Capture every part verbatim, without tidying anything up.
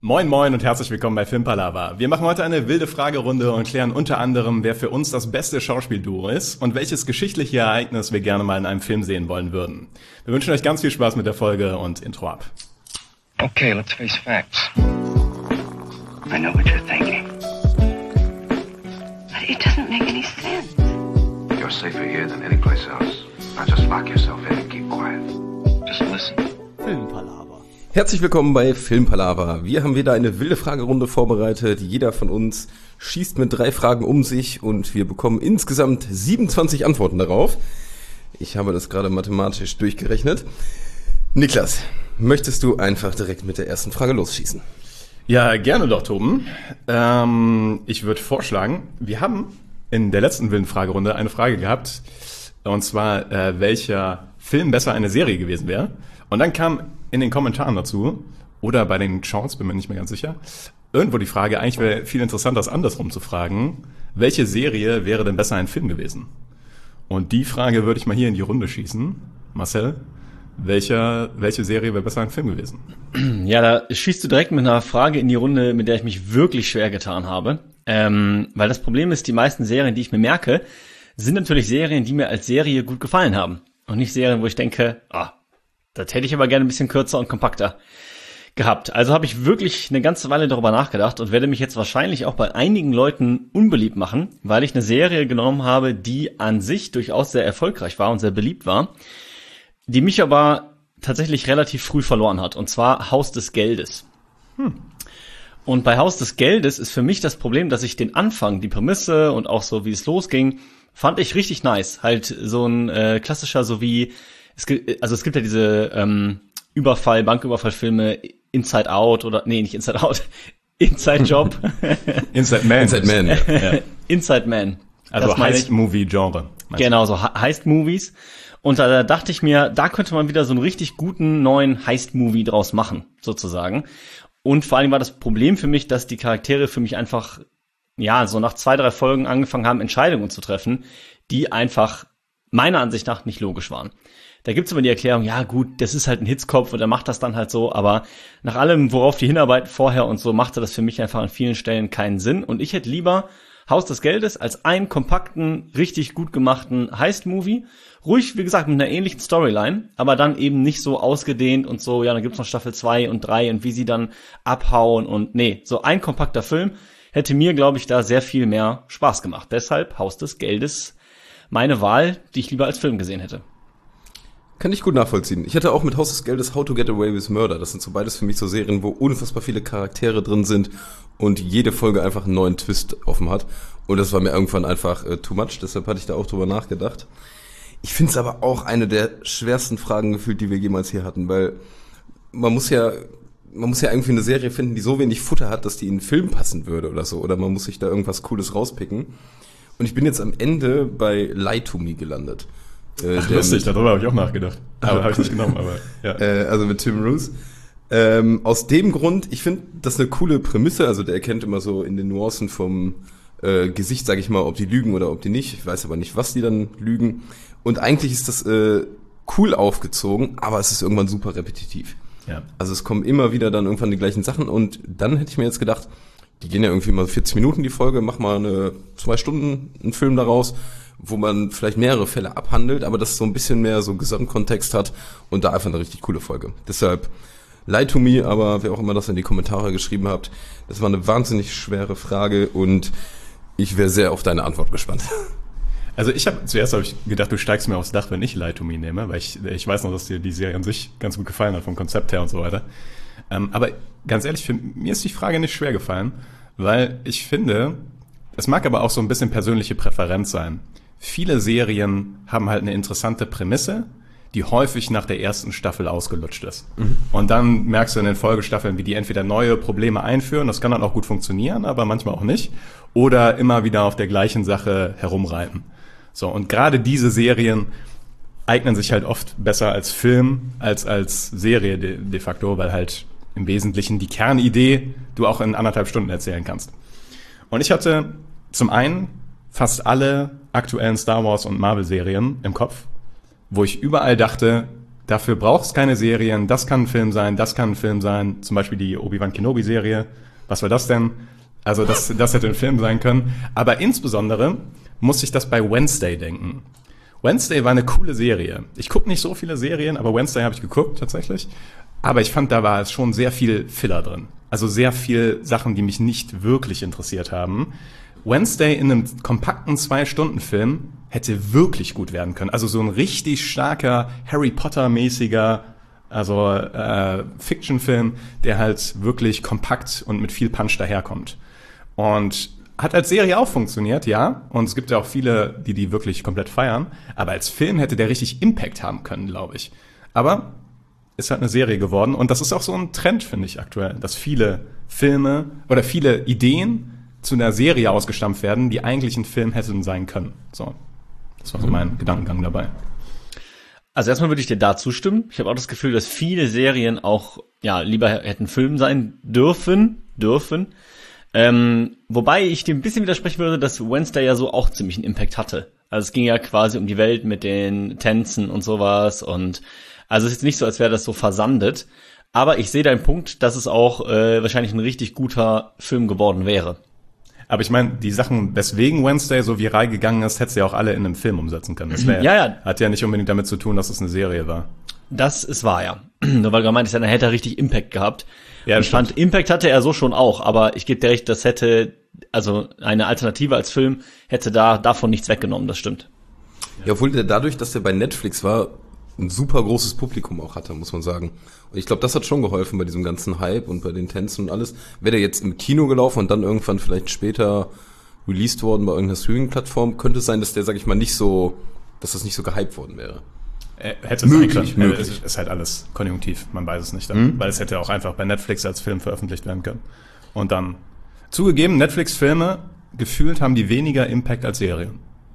Moin moin und herzlich willkommen bei Filmpalava. Wir machen heute eine wilde Fragerunde und klären unter anderem, wer für uns das beste Schauspielduo ist und welches geschichtliche Ereignis wir gerne mal in einem Film sehen wollen würden. Wir wünschen euch ganz viel Spaß mit der Folge und Intro ab. Okay, let's face facts. I know what you're thinking. But it doesn't make any sense. You're safer here than any place else. Now just lock yourself in and keep quiet. Just listen. Filmpalava. Herzlich willkommen bei Filmpalava. Wir haben wieder eine wilde Fragerunde vorbereitet. Jeder von uns schießt mit drei Fragen um sich und wir bekommen insgesamt siebenundzwanzig Antworten darauf. Ich habe das gerade mathematisch durchgerechnet. Niklas, möchtest du einfach direkt mit der ersten Frage losschießen? Ja, gerne doch, Toben. Ähm, ich würde vorschlagen, wir haben in der letzten wilden Fragerunde eine Frage gehabt, und zwar, äh, welcher Film besser eine Serie gewesen wäre. Und dann kam in den Kommentaren dazu, oder bei den Shorts, bin mir nicht mehr ganz sicher, irgendwo die Frage, eigentlich wäre viel interessanter, das andersrum zu fragen, welche Serie wäre denn besser ein Film gewesen? Und die Frage würde ich mal hier in die Runde schießen. Marcel, welcher, welche Serie wäre besser ein Film gewesen? Ja, da schießt du direkt mit einer Frage in die Runde, mit der ich mich wirklich schwer getan habe. Ähm, weil das Problem ist, die meisten Serien, die ich mir merke, sind natürlich Serien, die mir als Serie gut gefallen haben. Und nicht Serien, wo ich denke, ah, das hätte ich aber gerne ein bisschen kürzer und kompakter gehabt. Also habe ich wirklich eine ganze Weile darüber nachgedacht und werde mich jetzt wahrscheinlich auch bei einigen Leuten unbeliebt machen, weil ich eine Serie genommen habe, die an sich durchaus sehr erfolgreich war und sehr beliebt war, die mich aber tatsächlich relativ früh verloren hat, und zwar Haus des Geldes. Hm. Und bei Haus des Geldes ist für mich das Problem, dass ich den Anfang, die Prämisse und auch so, wie es losging, fand ich richtig nice. Halt so ein äh, klassischer, so wie Es gibt, also es gibt ja diese ähm, Überfall, Banküberfallfilme, Inside Out oder nee, nicht Inside Out, Inside Job, Inside Man. Inside Man. Ja. Inside Man. Also Heist-Movie-Genre. Genau, so Heist-Movies. Und da, da dachte ich mir, da könnte man wieder so einen richtig guten neuen Heist-Movie draus machen, sozusagen. Und vor allem war das Problem für mich, dass die Charaktere für mich einfach, ja, so nach zwei, drei Folgen angefangen haben, Entscheidungen zu treffen, die einfach meiner Ansicht nach nicht logisch waren. Da gibt's immer die Erklärung, ja gut, das ist halt ein Hitzkopf und er macht das dann halt so, aber nach allem, worauf die hinarbeiten vorher und so, machte das für mich einfach an vielen Stellen keinen Sinn. Und ich hätte lieber Haus des Geldes als einen kompakten, richtig gut gemachten Heist-Movie. Ruhig, wie gesagt, mit einer ähnlichen Storyline, aber dann eben nicht so ausgedehnt und so, ja, dann gibt's noch Staffel zwei und drei und wie sie dann abhauen und nee, so ein kompakter Film hätte mir, glaube ich, da sehr viel mehr Spaß gemacht. Deshalb Haus des Geldes meine Wahl, die ich lieber als Film gesehen hätte. Kann ich gut nachvollziehen. Ich hätte auch mit Haus des Geldes How to Get Away with Murder. Das sind so beides für mich so Serien, wo unfassbar viele Charaktere drin sind und jede Folge einfach einen neuen Twist offen hat. Und das war mir irgendwann einfach äh, too much, deshalb hatte ich da auch drüber nachgedacht. Ich finde es aber auch eine der schwersten Fragen gefühlt, die wir jemals hier hatten, weil man muss ja man muss ja irgendwie eine Serie finden, die so wenig Futter hat, dass die in einen Film passen würde oder so. Oder man muss sich da irgendwas Cooles rauspicken. Und ich bin jetzt am Ende bei Lie to Me gelandet. Äh, Ach, lustig, darüber habe ich auch nachgedacht. Aber habe ich nicht genommen, aber ja. Äh, also mit Tim Roos. Ähm, aus dem Grund, ich finde das eine coole Prämisse. Also der erkennt immer so in den Nuancen vom äh, Gesicht, sage ich mal, ob die lügen oder ob die nicht. Ich weiß aber nicht, was die dann lügen. Und eigentlich ist das äh, cool aufgezogen, aber es ist irgendwann super repetitiv. Ja. Also es kommen immer wieder dann irgendwann die gleichen Sachen. Und dann hätte ich mir jetzt gedacht, die gehen ja irgendwie mal vierzig Minuten die Folge, mach mal eine zwei Stunden einen Film daraus, wo man vielleicht mehrere Fälle abhandelt, aber das so ein bisschen mehr so Gesamtkontext hat und da einfach eine richtig coole Folge. Deshalb Lie to Me, aber wer auch immer das in die Kommentare geschrieben habt, das war eine wahnsinnig schwere Frage und ich wäre sehr auf deine Antwort gespannt. Also ich habe zuerst habe ich gedacht, du steigst mir aufs Dach, wenn ich Lie to Me nehme, weil ich ich weiß noch, dass dir die Serie an sich ganz gut gefallen hat vom Konzept her und so weiter. Ähm, aber ganz ehrlich, für mir ist die Frage nicht schwer gefallen, weil ich finde, es mag aber auch so ein bisschen persönliche Präferenz sein. Viele Serien haben halt eine interessante Prämisse, die häufig nach der ersten Staffel ausgelutscht ist. Mhm. Und dann merkst du in den Folgestaffeln, wie die entweder neue Probleme einführen, das kann dann auch gut funktionieren, aber manchmal auch nicht, oder immer wieder auf der gleichen Sache herumreiten. So, und gerade diese Serien eignen sich halt oft besser als Film, als als Serie de, de facto, weil halt im Wesentlichen die Kernidee du auch in anderthalb Stunden erzählen kannst. Und ich hatte zum einen fast alle aktuellen Star Wars und Marvel-Serien im Kopf, wo ich überall dachte, dafür braucht es keine Serien, das kann ein Film sein, das kann ein Film sein, zum Beispiel die Obi-Wan Kenobi-Serie. Was war das denn? Also das, das hätte ein Film sein können. Aber insbesondere muss ich das bei Wednesday denken. Wednesday war eine coole Serie. Ich gucke nicht so viele Serien, aber Wednesday habe ich geguckt tatsächlich. Aber ich fand, da war es schon sehr viel Filler drin. Also sehr viel Sachen, die mich nicht wirklich interessiert haben. Wednesday in einem kompakten Zwei-Stunden-Film hätte wirklich gut werden können. Also so ein richtig starker Harry Potter-mäßiger, also äh, Fiction-Film, der halt wirklich kompakt und mit viel Punch daherkommt. Und hat als Serie auch funktioniert, ja. Und es gibt ja auch viele, die die wirklich komplett feiern. Aber als Film hätte der richtig Impact haben können, glaube ich. Aber ist halt eine Serie geworden. Und das ist auch so ein Trend, finde ich, aktuell. Dass viele Filme oder viele Ideen zu einer Serie ausgestampft werden, die eigentlich ein Film hätten sein können. So, das war so mein mhm. Gedankengang dabei. Also erstmal würde ich dir da zustimmen. Ich habe auch das Gefühl, dass viele Serien auch ja lieber hätten Film sein dürfen, dürfen. Ähm, wobei ich dir ein bisschen widersprechen würde, dass Wednesday ja so auch ziemlich einen Impact hatte. Also es ging ja quasi um die Welt mit den Tänzen und sowas und also es ist nicht so, als wäre das so versandet. Aber ich sehe deinen Punkt, dass es auch äh, wahrscheinlich ein richtig guter Film geworden wäre. Aber ich meine, die Sachen, weswegen Wednesday so viral gegangen ist, hätte sie ja auch alle in einem Film umsetzen können. Das wär, ja, ja. Hat ja nicht unbedingt damit zu tun, dass es eine Serie war. Das ist wahr, ja. Nur weil du meintest, dann hätte er richtig Impact gehabt. Ja, ich fand, Impact hatte er so schon auch, aber ich gebe dir recht, das hätte, also eine Alternative als Film, hätte da davon nichts weggenommen, das stimmt. Ja, obwohl der dadurch, dass der bei Netflix war, ein super großes Publikum auch hatte, muss man sagen. Und ich glaube, das hat schon geholfen bei diesem ganzen Hype und bei den Tänzen und alles. Wäre der jetzt im Kino gelaufen und dann irgendwann vielleicht später released worden bei irgendeiner Streaming-Plattform, könnte es sein, dass der, sag ich mal, nicht so, dass das nicht so gehypt worden wäre. Äh, hätte es möglich, sein können. möglich. Es ist halt alles konjunktiv, man weiß es nicht. Dann, mhm. Weil es hätte auch einfach bei Netflix als Film veröffentlicht werden können. Und dann, zugegeben, Netflix-Filme, gefühlt haben die weniger Impact als Serien.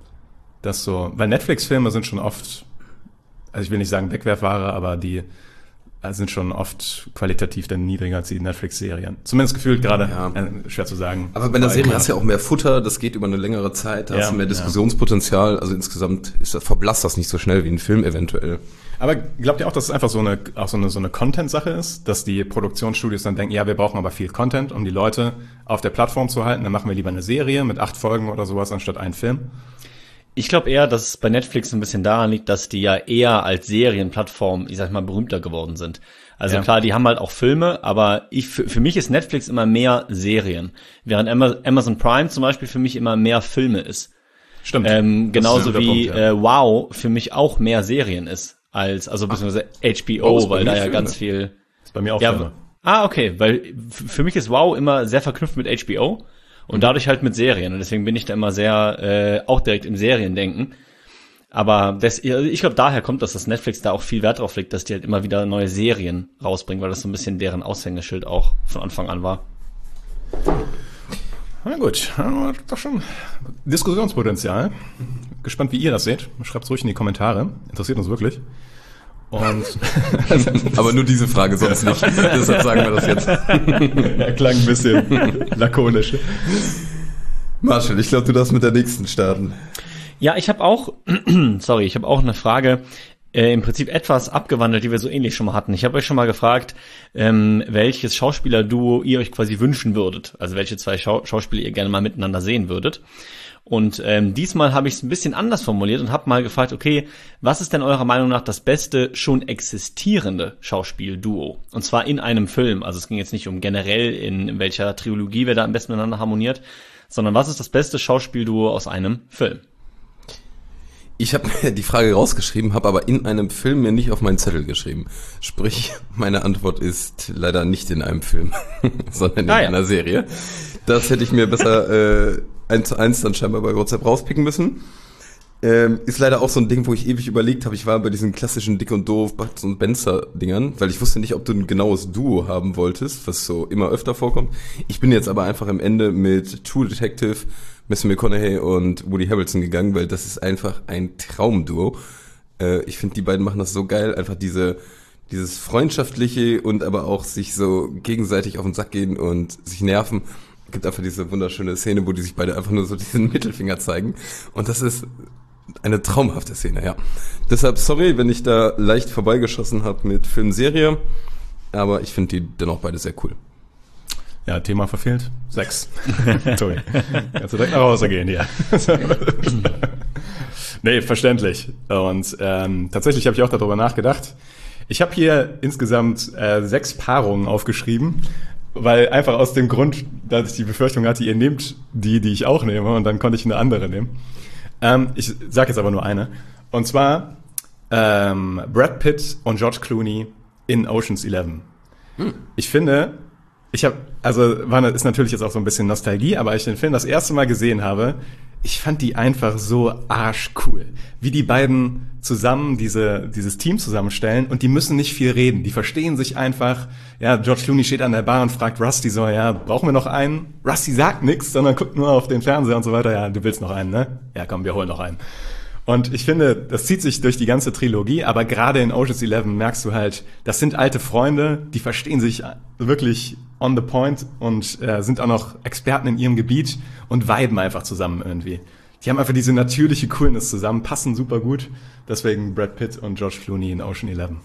Das so, weil Netflix-Filme sind schon oft, also ich will nicht sagen Wegwerfware, aber die sind schon oft qualitativ dann niedriger als die Netflix-Serien. Zumindest gefühlt gerade, ja. äh, schwer zu sagen. Aber bei einer Serie hast du ja auch mehr Futter, das geht über eine längere Zeit, da ja, hast du mehr Diskussionspotenzial, ja. Also insgesamt ist das, verblasst das nicht so schnell wie ein Film eventuell. Aber glaubt ihr auch, dass es einfach so eine, auch so eine, so eine Content-Sache ist, dass die Produktionsstudios dann denken, ja, wir brauchen aber viel Content, um die Leute auf der Plattform zu halten, dann machen wir lieber eine Serie mit acht Folgen oder sowas anstatt einen Film? Ich glaube eher, dass es bei Netflix ein bisschen daran liegt, dass die ja eher als Serienplattform, ich sag mal, berühmter geworden sind. Also ja. Klar, die haben halt auch Filme, aber ich für, für mich ist Netflix immer mehr Serien, während Amazon Prime zum Beispiel für mich immer mehr Filme ist. Stimmt. Ähm, genauso wie Punkt, ja. äh, Wow für mich auch mehr Serien ist als, also beziehungsweise H B O, oh, weil da ja Filme. Ganz viel. Ist bei mir auch ja, Filme. Ah, okay, weil f- für mich ist Wow immer sehr verknüpft mit H B O. Und dadurch halt mit Serien. Und deswegen bin ich da immer sehr, äh, auch direkt im Seriendenken. Aber das, ich glaube, daher kommt das, dass Netflix da auch viel Wert drauf legt, dass die halt immer wieder neue Serien rausbringen, weil das so ein bisschen deren Aushängeschild auch von Anfang an war. Na gut, doch schon Diskussionspotenzial. Gespannt, wie ihr das seht. Schreibt's ruhig in die Kommentare. Interessiert uns wirklich. Und aber nur diese Frage, sonst nicht. Deshalb sagen wir das jetzt. Ja, klang ein bisschen lakonisch. Marshall, ich glaube, du darfst mit der nächsten starten. Ja, ich habe auch, sorry, ich habe auch eine Frage, äh, im Prinzip etwas abgewandelt, die wir so ähnlich schon mal hatten. Ich habe euch schon mal gefragt, ähm, welches Schauspielerduo ihr euch quasi wünschen würdet. Also welche zwei Schau- Schauspieler ihr gerne mal miteinander sehen würdet. Und ähm, diesmal habe ich es ein bisschen anders formuliert und habe mal gefragt, okay, was ist denn eurer Meinung nach das beste schon existierende Schauspielduo? Und zwar in einem Film. Also es ging jetzt nicht um generell, in, in welcher Trilogie wer da am besten miteinander harmoniert, sondern was ist das beste Schauspielduo aus einem Film? Ich habe mir die Frage rausgeschrieben, habe aber in einem Film mir nicht auf meinen Zettel geschrieben. Sprich, meine Antwort ist leider nicht in einem Film, sondern in ah, ja. einer Serie. Das hätte ich mir besser äh, eins zu eins dann scheinbar bei WhatsApp rauspicken müssen. Ähm, ist leider auch so ein Ding, wo ich ewig überlegt habe. Ich war bei diesen klassischen Dick und Doof, Butz und Benzer-Dingern, weil ich wusste nicht, ob du ein genaues Duo haben wolltest, was so immer öfter vorkommt. Ich bin jetzt aber einfach am Ende mit True Detective, Matthew McConaughey und Woody Harrelson gegangen, weil das ist einfach ein Traumduo. Äh, ich finde, die beiden machen das so geil, einfach diese dieses freundschaftliche und aber auch sich so gegenseitig auf den Sack gehen und sich nerven. Es gibt einfach diese wunderschöne Szene, wo die sich beide einfach nur so diesen Mittelfinger zeigen. Und das ist Eine traumhafte Szene, ja. Deshalb sorry, wenn ich da leicht vorbeigeschossen habe mit Filmserie, aber ich finde die dennoch beide sehr cool. Ja, Thema verfehlt. Sechs. Toll. Kannst du direkt nach Hause gehen hier. Nee, verständlich. Und ähm, tatsächlich habe ich auch darüber nachgedacht. Ich habe hier insgesamt äh, sechs Paarungen aufgeschrieben, weil einfach aus dem Grund, dass ich die Befürchtung hatte, ihr nehmt die, die ich auch nehme, und dann konnte ich eine andere nehmen. Ähm, ich sage jetzt aber nur eine. Und zwar ähm, Brad Pitt und George Clooney in Ocean's Eleven. Hm. Ich finde, ich habe, also war, ist natürlich jetzt auch so ein bisschen Nostalgie, aber als ich den Film das erste Mal gesehen habe, ich fand die einfach so arschcool. Wie die beiden zusammen diese, dieses Team zusammenstellen, und die müssen nicht viel reden. Die verstehen sich einfach. Ja, George Clooney steht an der Bar und fragt Rusty so, ja, brauchen wir noch einen? Rusty sagt nichts, sondern guckt nur auf den Fernseher und so weiter. Ja, du willst noch einen, ne? Ja, komm, wir holen noch einen. Und ich finde, das zieht sich durch die ganze Trilogie, aber gerade in Ocean's Eleven merkst du halt, das sind alte Freunde, die verstehen sich wirklich on the point und äh, sind auch noch Experten in ihrem Gebiet und viben einfach zusammen irgendwie. Die haben einfach diese natürliche Coolness zusammen, passen super gut. Deswegen Brad Pitt und George Clooney in Ocean Eleven.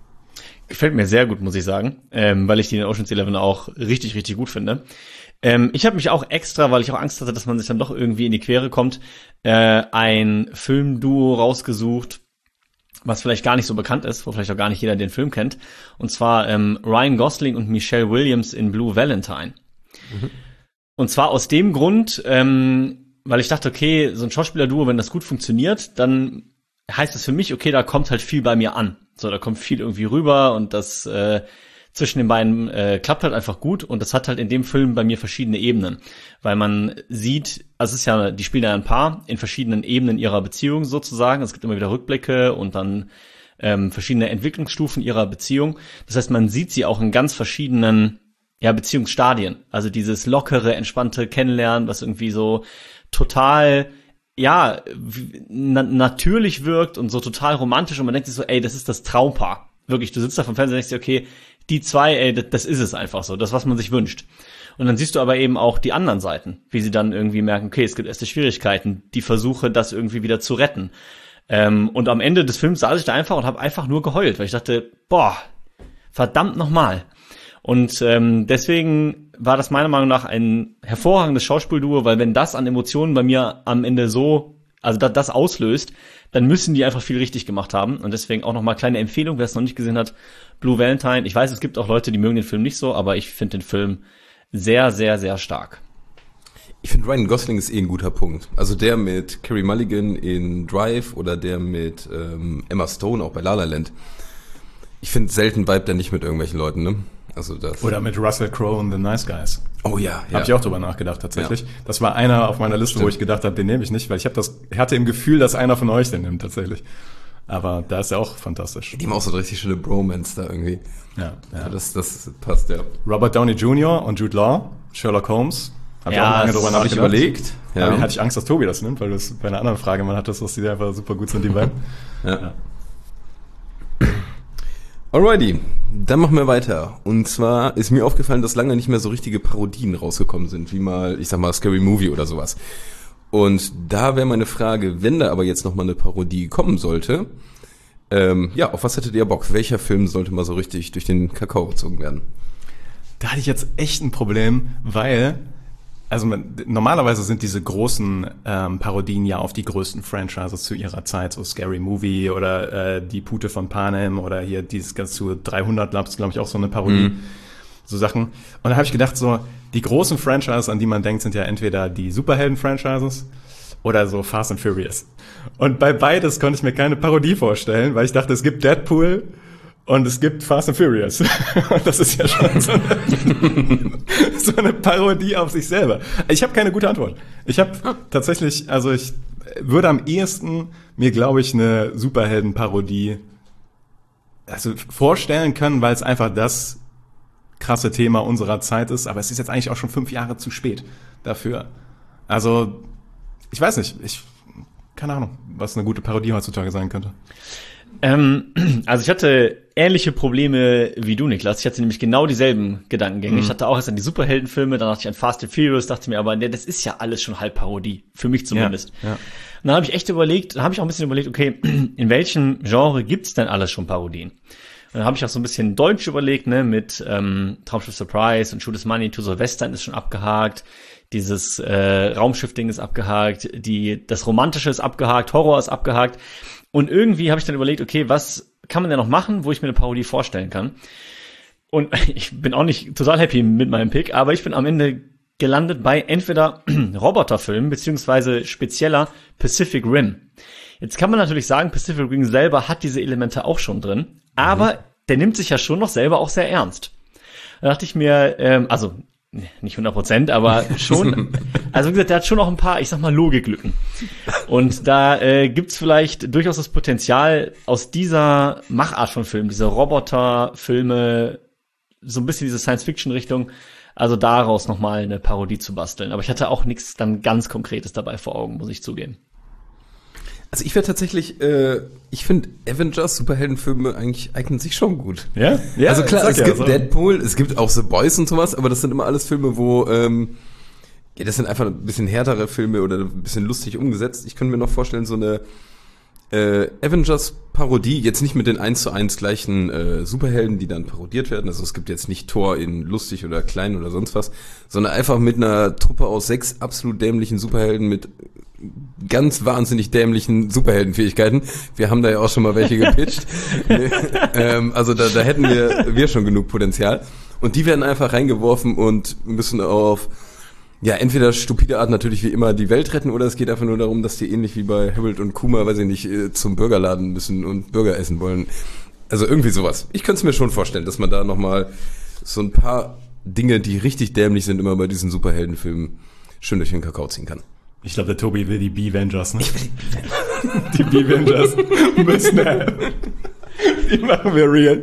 Gefällt mir sehr gut, muss ich sagen, ähm, weil ich die in Ocean's Eleven auch richtig, richtig gut finde. Ähm, ich habe mich auch extra, weil ich auch Angst hatte, dass man sich dann doch irgendwie in die Quere kommt, äh, ein Filmduo rausgesucht, was vielleicht gar nicht so bekannt ist, wo vielleicht auch gar nicht jeder den Film kennt. Und zwar ähm, Ryan Gosling und Michelle Williams in Blue Valentine. Mhm. Und zwar aus dem Grund, ähm, weil ich dachte, okay, so ein Schauspielerduo, wenn das gut funktioniert, dann heißt das für mich, okay, da kommt halt viel bei mir an. So, da kommt viel irgendwie rüber, und das äh, zwischen den beiden äh, klappt halt einfach gut, und das hat halt in dem Film bei mir verschiedene Ebenen, weil man sieht, also es ist ja, die spielen ja ein Paar in verschiedenen Ebenen ihrer Beziehung sozusagen. Es gibt immer wieder Rückblicke und dann ähm, verschiedene Entwicklungsstufen ihrer Beziehung. Das heißt, man sieht sie auch in ganz verschiedenen ja Beziehungsstadien. Also dieses lockere, entspannte Kennenlernen, was irgendwie so total ja na- natürlich wirkt und so total romantisch, und man denkt sich so, ey, das ist das Traumpaar. Wirklich, du sitzt da vom Fernseher und denkst dir, okay, die zwei, ey, das, das ist es einfach so, das, was man sich wünscht. Und dann siehst du aber eben auch die anderen Seiten, wie sie dann irgendwie merken, okay, es gibt erste Schwierigkeiten, die Versuche, das irgendwie wieder zu retten. Ähm, und am Ende des Films saß ich da einfach und habe einfach nur geheult, weil ich dachte, boah, verdammt nochmal. Und ähm, deswegen war das meiner Meinung nach ein hervorragendes Schauspielduo, weil wenn das an Emotionen bei mir am Ende so, also das, das auslöst, dann müssen die einfach viel richtig gemacht haben. Und deswegen auch nochmal kleine Empfehlung, wer es noch nicht gesehen hat, Blue Valentine. Ich weiß, es gibt auch Leute, die mögen den Film nicht so, aber ich finde den Film sehr, sehr, sehr stark. Ich finde, Ryan Gosling ist eh ein guter Punkt. Also der mit Carey Mulligan in Drive oder der mit ähm, Emma Stone auch bei La La Land. Ich finde, selten vibet er nicht mit irgendwelchen Leuten, ne? Also das. Oder mit Russell Crowe und The Nice Guys. Oh ja, ja. Habe ich auch drüber nachgedacht, tatsächlich. Ja. Das war einer auf meiner Liste, Stimmt. wo ich gedacht habe, den nehme ich nicht, weil ich habe das hatte im Gefühl, dass einer von euch den nimmt, tatsächlich. Aber da ist er auch fantastisch. Die haben auch so eine richtig schöne Bromance da irgendwie. Ja, ja. Ja, das, das passt, ja. Robert Downey Junior und Jude Law, Sherlock Holmes. Hab Ja, ich auch lange das drüber Hab ich nachgedacht. überlegt. Ja. Aber hatte ich Angst, dass Tobi das nimmt, weil du es bei einer anderen Frage mal hattest, dass die einfach super gut sind, die beiden. Ja. Ja. Alrighty, dann machen wir weiter. Und zwar ist mir aufgefallen, dass lange nicht mehr so richtige Parodien rausgekommen sind, wie mal, ich sag mal, Scary Movie oder sowas. Und da wäre meine Frage, wenn da aber jetzt nochmal eine Parodie kommen sollte, ähm, ja, auf was hättet ihr Bock? Welcher Film sollte mal so richtig durch den Kakao gezogen werden? Da hatte ich jetzt echt ein Problem, weil, also man, normalerweise sind diese großen ähm, Parodien ja auf die größten Franchises zu ihrer Zeit, so Scary Movie oder äh, Die Pute von Panem oder hier dieses ganz zu dreihundert, glaube ich, auch so eine Parodie, mhm. so Sachen. Und da habe ich gedacht, so die großen Franchises, an die man denkt, sind ja entweder die Superhelden-Franchises oder so Fast and Furious. Und bei beides konnte ich mir keine Parodie vorstellen, weil ich dachte, es gibt Deadpool und es gibt Fast and Furious. Und das ist ja schon so eine, so eine Parodie auf sich selber. Ich habe keine gute Antwort. Ich habe tatsächlich, also ich würde am ehesten mir, glaube ich, eine Superhelden-Parodie also vorstellen können, weil es einfach das krasse Thema unserer Zeit ist. Aber es ist jetzt eigentlich auch schon fünf Jahre zu spät dafür. Also, ich weiß nicht. Ich keine Ahnung, was eine gute Parodie heutzutage sein könnte. Ähm, also ich hatte ähnliche Probleme wie du, Niklas. Ich hatte nämlich genau dieselben Gedankengänge. Mhm. Ich hatte auch erst an die Superheldenfilme, dann dachte ich an Fast and Furious, dachte mir aber, ne, das ist ja alles schon halb Parodie. Für mich zumindest. Ja, ja. Und dann habe ich echt überlegt, dann habe ich auch ein bisschen überlegt, okay, in welchem Genre gibt's denn alles schon Parodien? Und dann habe ich auch so ein bisschen Deutsch überlegt, ne, mit ähm, Traumschiff Surprise und Shoot is Money to Sylvester ist schon abgehakt. Dieses äh, Raumschiff-Ding ist abgehakt, die das Romantische ist abgehakt, Horror ist abgehakt. Und irgendwie habe ich dann überlegt, okay, was kann man denn noch machen, wo ich mir eine Parodie vorstellen kann? Und ich bin auch nicht total happy mit meinem Pick, aber ich bin am Ende gelandet bei entweder Roboterfilmen beziehungsweise spezieller Pacific Rim. Jetzt kann man natürlich sagen, Pacific Rim selber hat diese Elemente auch schon drin, aber mhm. der nimmt sich ja schon noch selber auch sehr ernst. Da dachte ich mir, ähm, also nicht hundert Prozent, aber schon, also wie gesagt, der hat schon noch ein paar, ich sag mal, Logiklücken. Und da äh, gibt's vielleicht durchaus das Potenzial, aus dieser Machart von Filmen, diese Roboterfilme, so ein bisschen diese Science-Fiction-Richtung, also daraus nochmal eine Parodie zu basteln. Aber ich hatte auch nichts dann ganz Konkretes dabei vor Augen, muss ich zugeben. Also ich wäre tatsächlich, äh, ich finde Avengers, Superheldenfilme eigentlich eignen sich schon gut. Ja? Ja, also klar, es ja gibt so. Deadpool, es gibt auch The Boys und sowas, aber das sind immer alles Filme, wo, ähm, ja, das sind einfach ein bisschen härtere Filme oder ein bisschen lustig umgesetzt. Ich könnte mir noch vorstellen, so eine äh, Avengers-Parodie, jetzt nicht mit den eins zu eins gleichen äh, Superhelden, die dann parodiert werden. Also es gibt jetzt nicht Thor in lustig oder klein oder sonst was, sondern einfach mit einer Truppe aus sechs absolut dämlichen Superhelden mit ganz wahnsinnig dämlichen Superheldenfähigkeiten. Wir haben da ja auch schon mal welche gepitcht. ähm, also da, da hätten wir, wir schon genug Potenzial. Und die werden einfach reingeworfen und müssen auf, ja, entweder stupide Art natürlich wie immer die Welt retten, oder es geht einfach nur darum, dass die ähnlich wie bei Harold und Kuma, weiß ich nicht, zum Burgerladen müssen und Burger essen wollen. Also irgendwie sowas. Ich könnte es mir schon vorstellen, dass man da nochmal so ein paar Dinge, die richtig dämlich sind, immer bei diesen Superheldenfilmen schön durch den Kakao ziehen kann. Ich glaube, der Tobi will die B-Vengers, ne? Ich will die B-Vengers. Die B-Vengers müssen die machen wir real.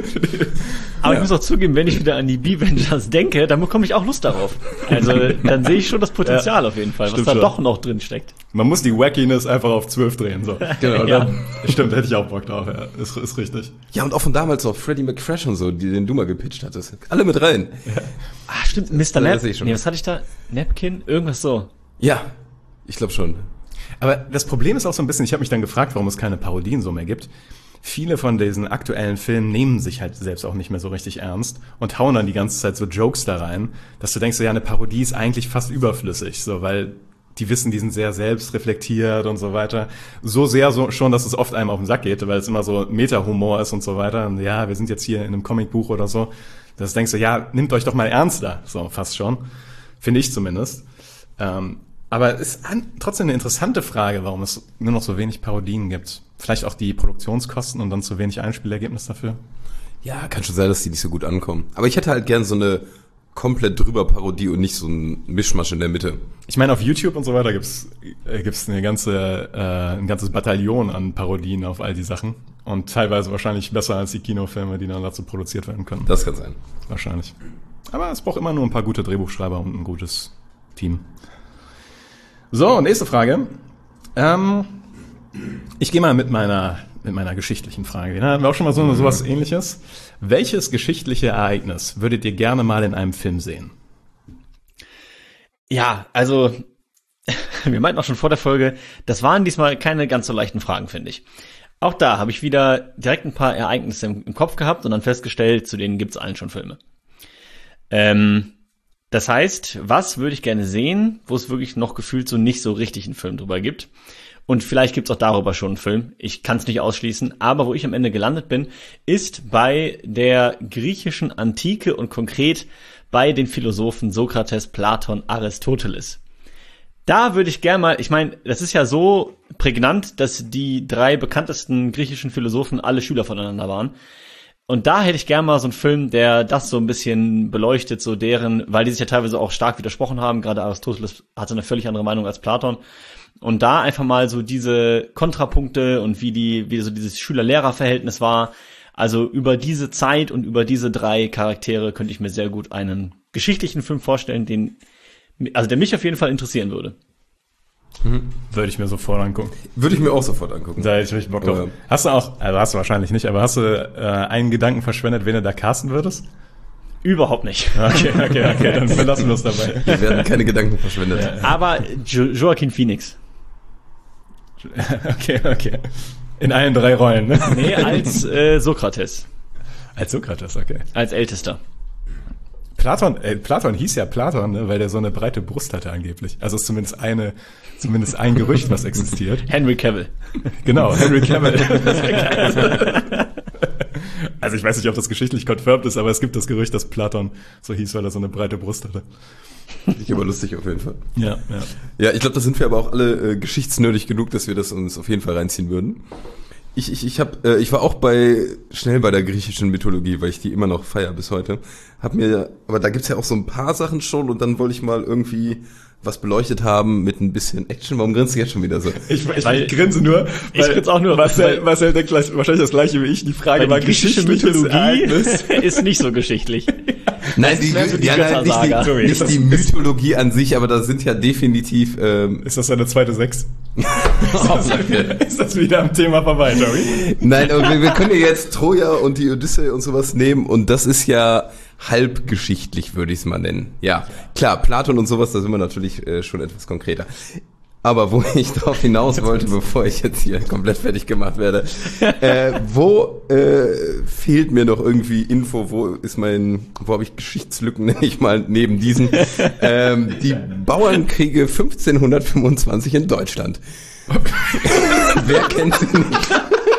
Aber ja. Ich muss auch zugeben, wenn ich wieder an die B-Vengers denke, dann bekomme ich auch Lust darauf. Also dann sehe ich schon das Potenzial ja, auf jeden Fall, was da schon doch noch drin steckt. Man muss die Wackiness einfach auf zwölf drehen. So. Genau, ja. Dann, stimmt, hätte ich auch Bock drauf. Ja. Ist, ist richtig. Ja, und auch von damals noch Freddie McFresh und so, die, den du mal gepitcht hattest. Alle mit rein. Ja. Ah, stimmt, Mister Nap. Nee, was hatte ich da? Napkin? Irgendwas so. Ja. Ich glaube schon. Aber das Problem ist auch so ein bisschen, ich habe mich dann gefragt, warum es keine Parodien so mehr gibt. Viele von diesen aktuellen Filmen nehmen sich halt selbst auch nicht mehr so richtig ernst und hauen dann die ganze Zeit so Jokes da rein, dass du denkst, so, ja, eine Parodie ist eigentlich fast überflüssig, so, weil die wissen, die sind sehr selbstreflektiert und so weiter. So sehr so schon, dass es oft einem auf den Sack geht, weil es immer so Meta-Humor ist und so weiter. Und ja, wir sind jetzt hier in einem Comicbuch oder so. Das denkst du, ja, nehmt euch doch mal ernster, so fast schon. Finde ich zumindest. Ähm, Aber es ist an, trotzdem eine interessante Frage, warum es nur noch so wenig Parodien gibt. Vielleicht auch die Produktionskosten und dann zu wenig Einspielergebnis dafür. Ja, kann schon sein, dass die nicht so gut ankommen. Aber ich hätte halt gern so eine komplett drüber Parodie und nicht so ein Mischmasch in der Mitte. Ich meine, auf YouTube und so weiter gibt's äh, gibt's eine ganze äh, ein ganzes Bataillon an Parodien auf all die Sachen und teilweise wahrscheinlich besser als die Kinofilme, die dann dazu produziert werden können. Das kann sein. Wahrscheinlich. Aber es braucht immer nur ein paar gute Drehbuchschreiber und ein gutes Team. So, nächste Frage. Ähm, ich gehe mal mit meiner mit meiner geschichtlichen Frage. Da hatten wir auch schon mal so sowas Ähnliches. Welches geschichtliche Ereignis würdet ihr gerne mal in einem Film sehen? Ja, also wir meinten auch schon vor der Folge, das waren diesmal keine ganz so leichten Fragen, finde ich. Auch da habe ich wieder direkt ein paar Ereignisse im, im Kopf gehabt und dann festgestellt, zu denen gibt's allen schon Filme. Ähm, das heißt, was würde ich gerne sehen, wo es wirklich noch gefühlt so nicht so richtig einen Film drüber gibt? Und vielleicht gibt's auch darüber schon einen Film. Ich kann es nicht ausschließen. Aber wo ich am Ende gelandet bin, ist bei der griechischen Antike und konkret bei den Philosophen Sokrates, Platon, Aristoteles. Da würde ich gerne mal, ich meine, das ist ja so prägnant, dass die drei bekanntesten griechischen Philosophen alle Schüler voneinander waren. Und da hätte ich gerne mal so einen Film, der das so ein bisschen beleuchtet, so deren, weil die sich ja teilweise auch stark widersprochen haben. Gerade Aristoteles hatte eine völlig andere Meinung als Platon. Und da einfach mal so diese Kontrapunkte und wie die, wie so dieses Schüler-Lehrer-Verhältnis war. Also über diese Zeit und über diese drei Charaktere könnte ich mir sehr gut einen geschichtlichen Film vorstellen, den, also der mich auf jeden Fall interessieren würde. Mhm. Würde ich mir sofort angucken. Würde ich mir auch sofort angucken. Da hätte ich richtig Bock drauf. Ja. Hast du auch, also hast du wahrscheinlich nicht, aber hast du äh, einen Gedanken verschwendet, wen du da casten würdest? Überhaupt nicht. Okay, okay, okay, dann verlassen wir es dabei. Hier werden keine Gedanken verschwendet. Ja. Aber jo- Joaquin Phoenix. Okay, okay. In allen drei Rollen, ne? Nee, als äh, Sokrates. Als Sokrates, okay. Als Ältester. Platon, äh, Platon hieß ja Platon, ne, weil der so eine breite Brust hatte angeblich. Also ist zumindest eine, zumindest ein Gerücht, was existiert. Henry Cavill. Genau, Henry Cavill. Also ich weiß nicht, ob das geschichtlich confirmed ist, aber es gibt das Gerücht, dass Platon so hieß, weil er so eine breite Brust hatte. Finde ich aber lustig auf jeden Fall. Ja, ja. Ja, ich glaube, da sind wir aber auch alle äh, geschichtsnördig genug, dass wir das uns auf jeden Fall reinziehen würden. Ich, ich, ich, hab, äh, ich war auch bei schnell bei der griechischen Mythologie, weil ich die immer noch feier bis heute. Hab mir, aber da gibt's ja auch so ein paar Sachen schon und dann wollte ich mal irgendwie was beleuchtet haben mit ein bisschen Action. Warum grinst du jetzt schon wieder so? Ich, ich, Weil- ich grinse nur. Ich grinse auch nur, Marcel, weil- Marcel denkt gleich, wahrscheinlich das gleiche wie ich. Die Frage Weil war die griechische geschichtliches Mythologie Ereignis. ist nicht so geschichtlich. Nein, die, mehr so die ja, nein, nicht, Göttersaga. die, Sorry, ist nicht das- die Mythologie an sich, aber da sind ja definitiv ähm, Ist das deine zweite Sechs? oh, danke. Ist das wieder am Thema vorbei, Joey? Nein, aber wir, wir können ja jetzt Troja und die Odyssee und sowas nehmen und das ist ja halbgeschichtlich, würde ich es mal nennen. Ja, klar, Platon und sowas, da sind wir natürlich äh, schon etwas konkreter. Aber wo ich drauf hinaus wollte, bevor ich jetzt hier komplett fertig gemacht werde, äh, wo äh, fehlt mir noch irgendwie Info, wo ist mein, wo habe ich Geschichtslücken, nenne ich mal, neben diesen, ähm, die Bauernkriege fünfzehnhundertfünfundzwanzig in Deutschland. Wer kennt sie nicht?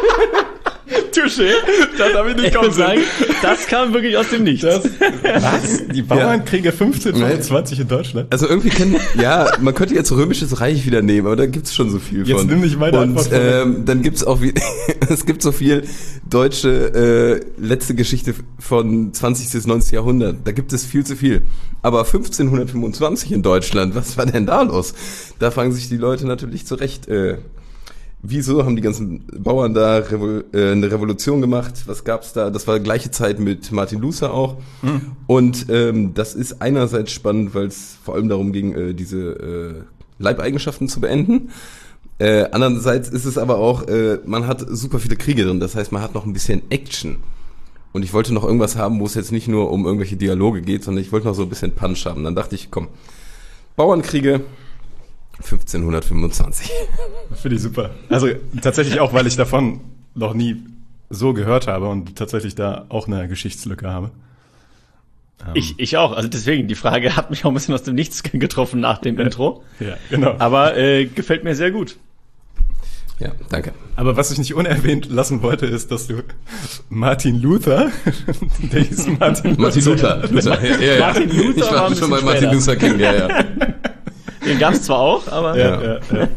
Touché, das habe ich nicht Ich kommen muss sagen, sehen. das kam wirklich aus dem Nichts. Das, was? Die Bauernkriege fünfzehnhundertfünfundzwanzig in Deutschland? Also irgendwie kann, ja, man könnte jetzt Römisches Reich wieder nehmen, aber da gibt's schon so viel Jetzt von. nimm nicht meine Und Antwort vorweg. ähm, dann gibt's auch, wie, es gibt so viel deutsche äh, letzte Geschichte von zwanzigsten bis neunzehnten Jahrhundert. Da gibt es viel zu viel. Aber fünfzehnhundertfünfundzwanzig in Deutschland, was war denn da los? Da fragen sich die Leute natürlich zu Recht, äh, wieso haben die ganzen Bauern da Revo- äh, eine Revolution gemacht? Was gab's da? Das war gleiche Zeit mit Martin Luther auch. Mhm. Und ähm, das ist einerseits spannend, weil es vor allem darum ging, äh, diese äh, Leibeigenschaften zu beenden. Äh, andererseits ist es aber auch, äh, man hat super viele Kriege drin. Das heißt, man hat noch ein bisschen Action. Und ich wollte noch irgendwas haben, wo es jetzt nicht nur um irgendwelche Dialoge geht, sondern ich wollte noch so ein bisschen Punch haben. Dann dachte ich, komm, Bauernkriege fünfzehnhundertfünfundzwanzig. Finde ich super. Also tatsächlich auch, weil ich davon noch nie so gehört habe und tatsächlich da auch eine Geschichtslücke habe. Ähm, Ich, ich auch. Also deswegen, die Frage hat mich auch ein bisschen aus dem Nichts getroffen nach dem Intro. Ja, genau. Aber äh, gefällt mir sehr gut. Ja, danke. Aber was ich nicht unerwähnt lassen wollte, ist, dass du Martin Luther, der hieß Martin Luther. Martin Luther. Luther. Ja, ja, ja. Martin Luther ich war war ein schon bei bisschen Martin später. Luther King, ja, ja. Den gab's zwar auch, aber Ja, ja, ja.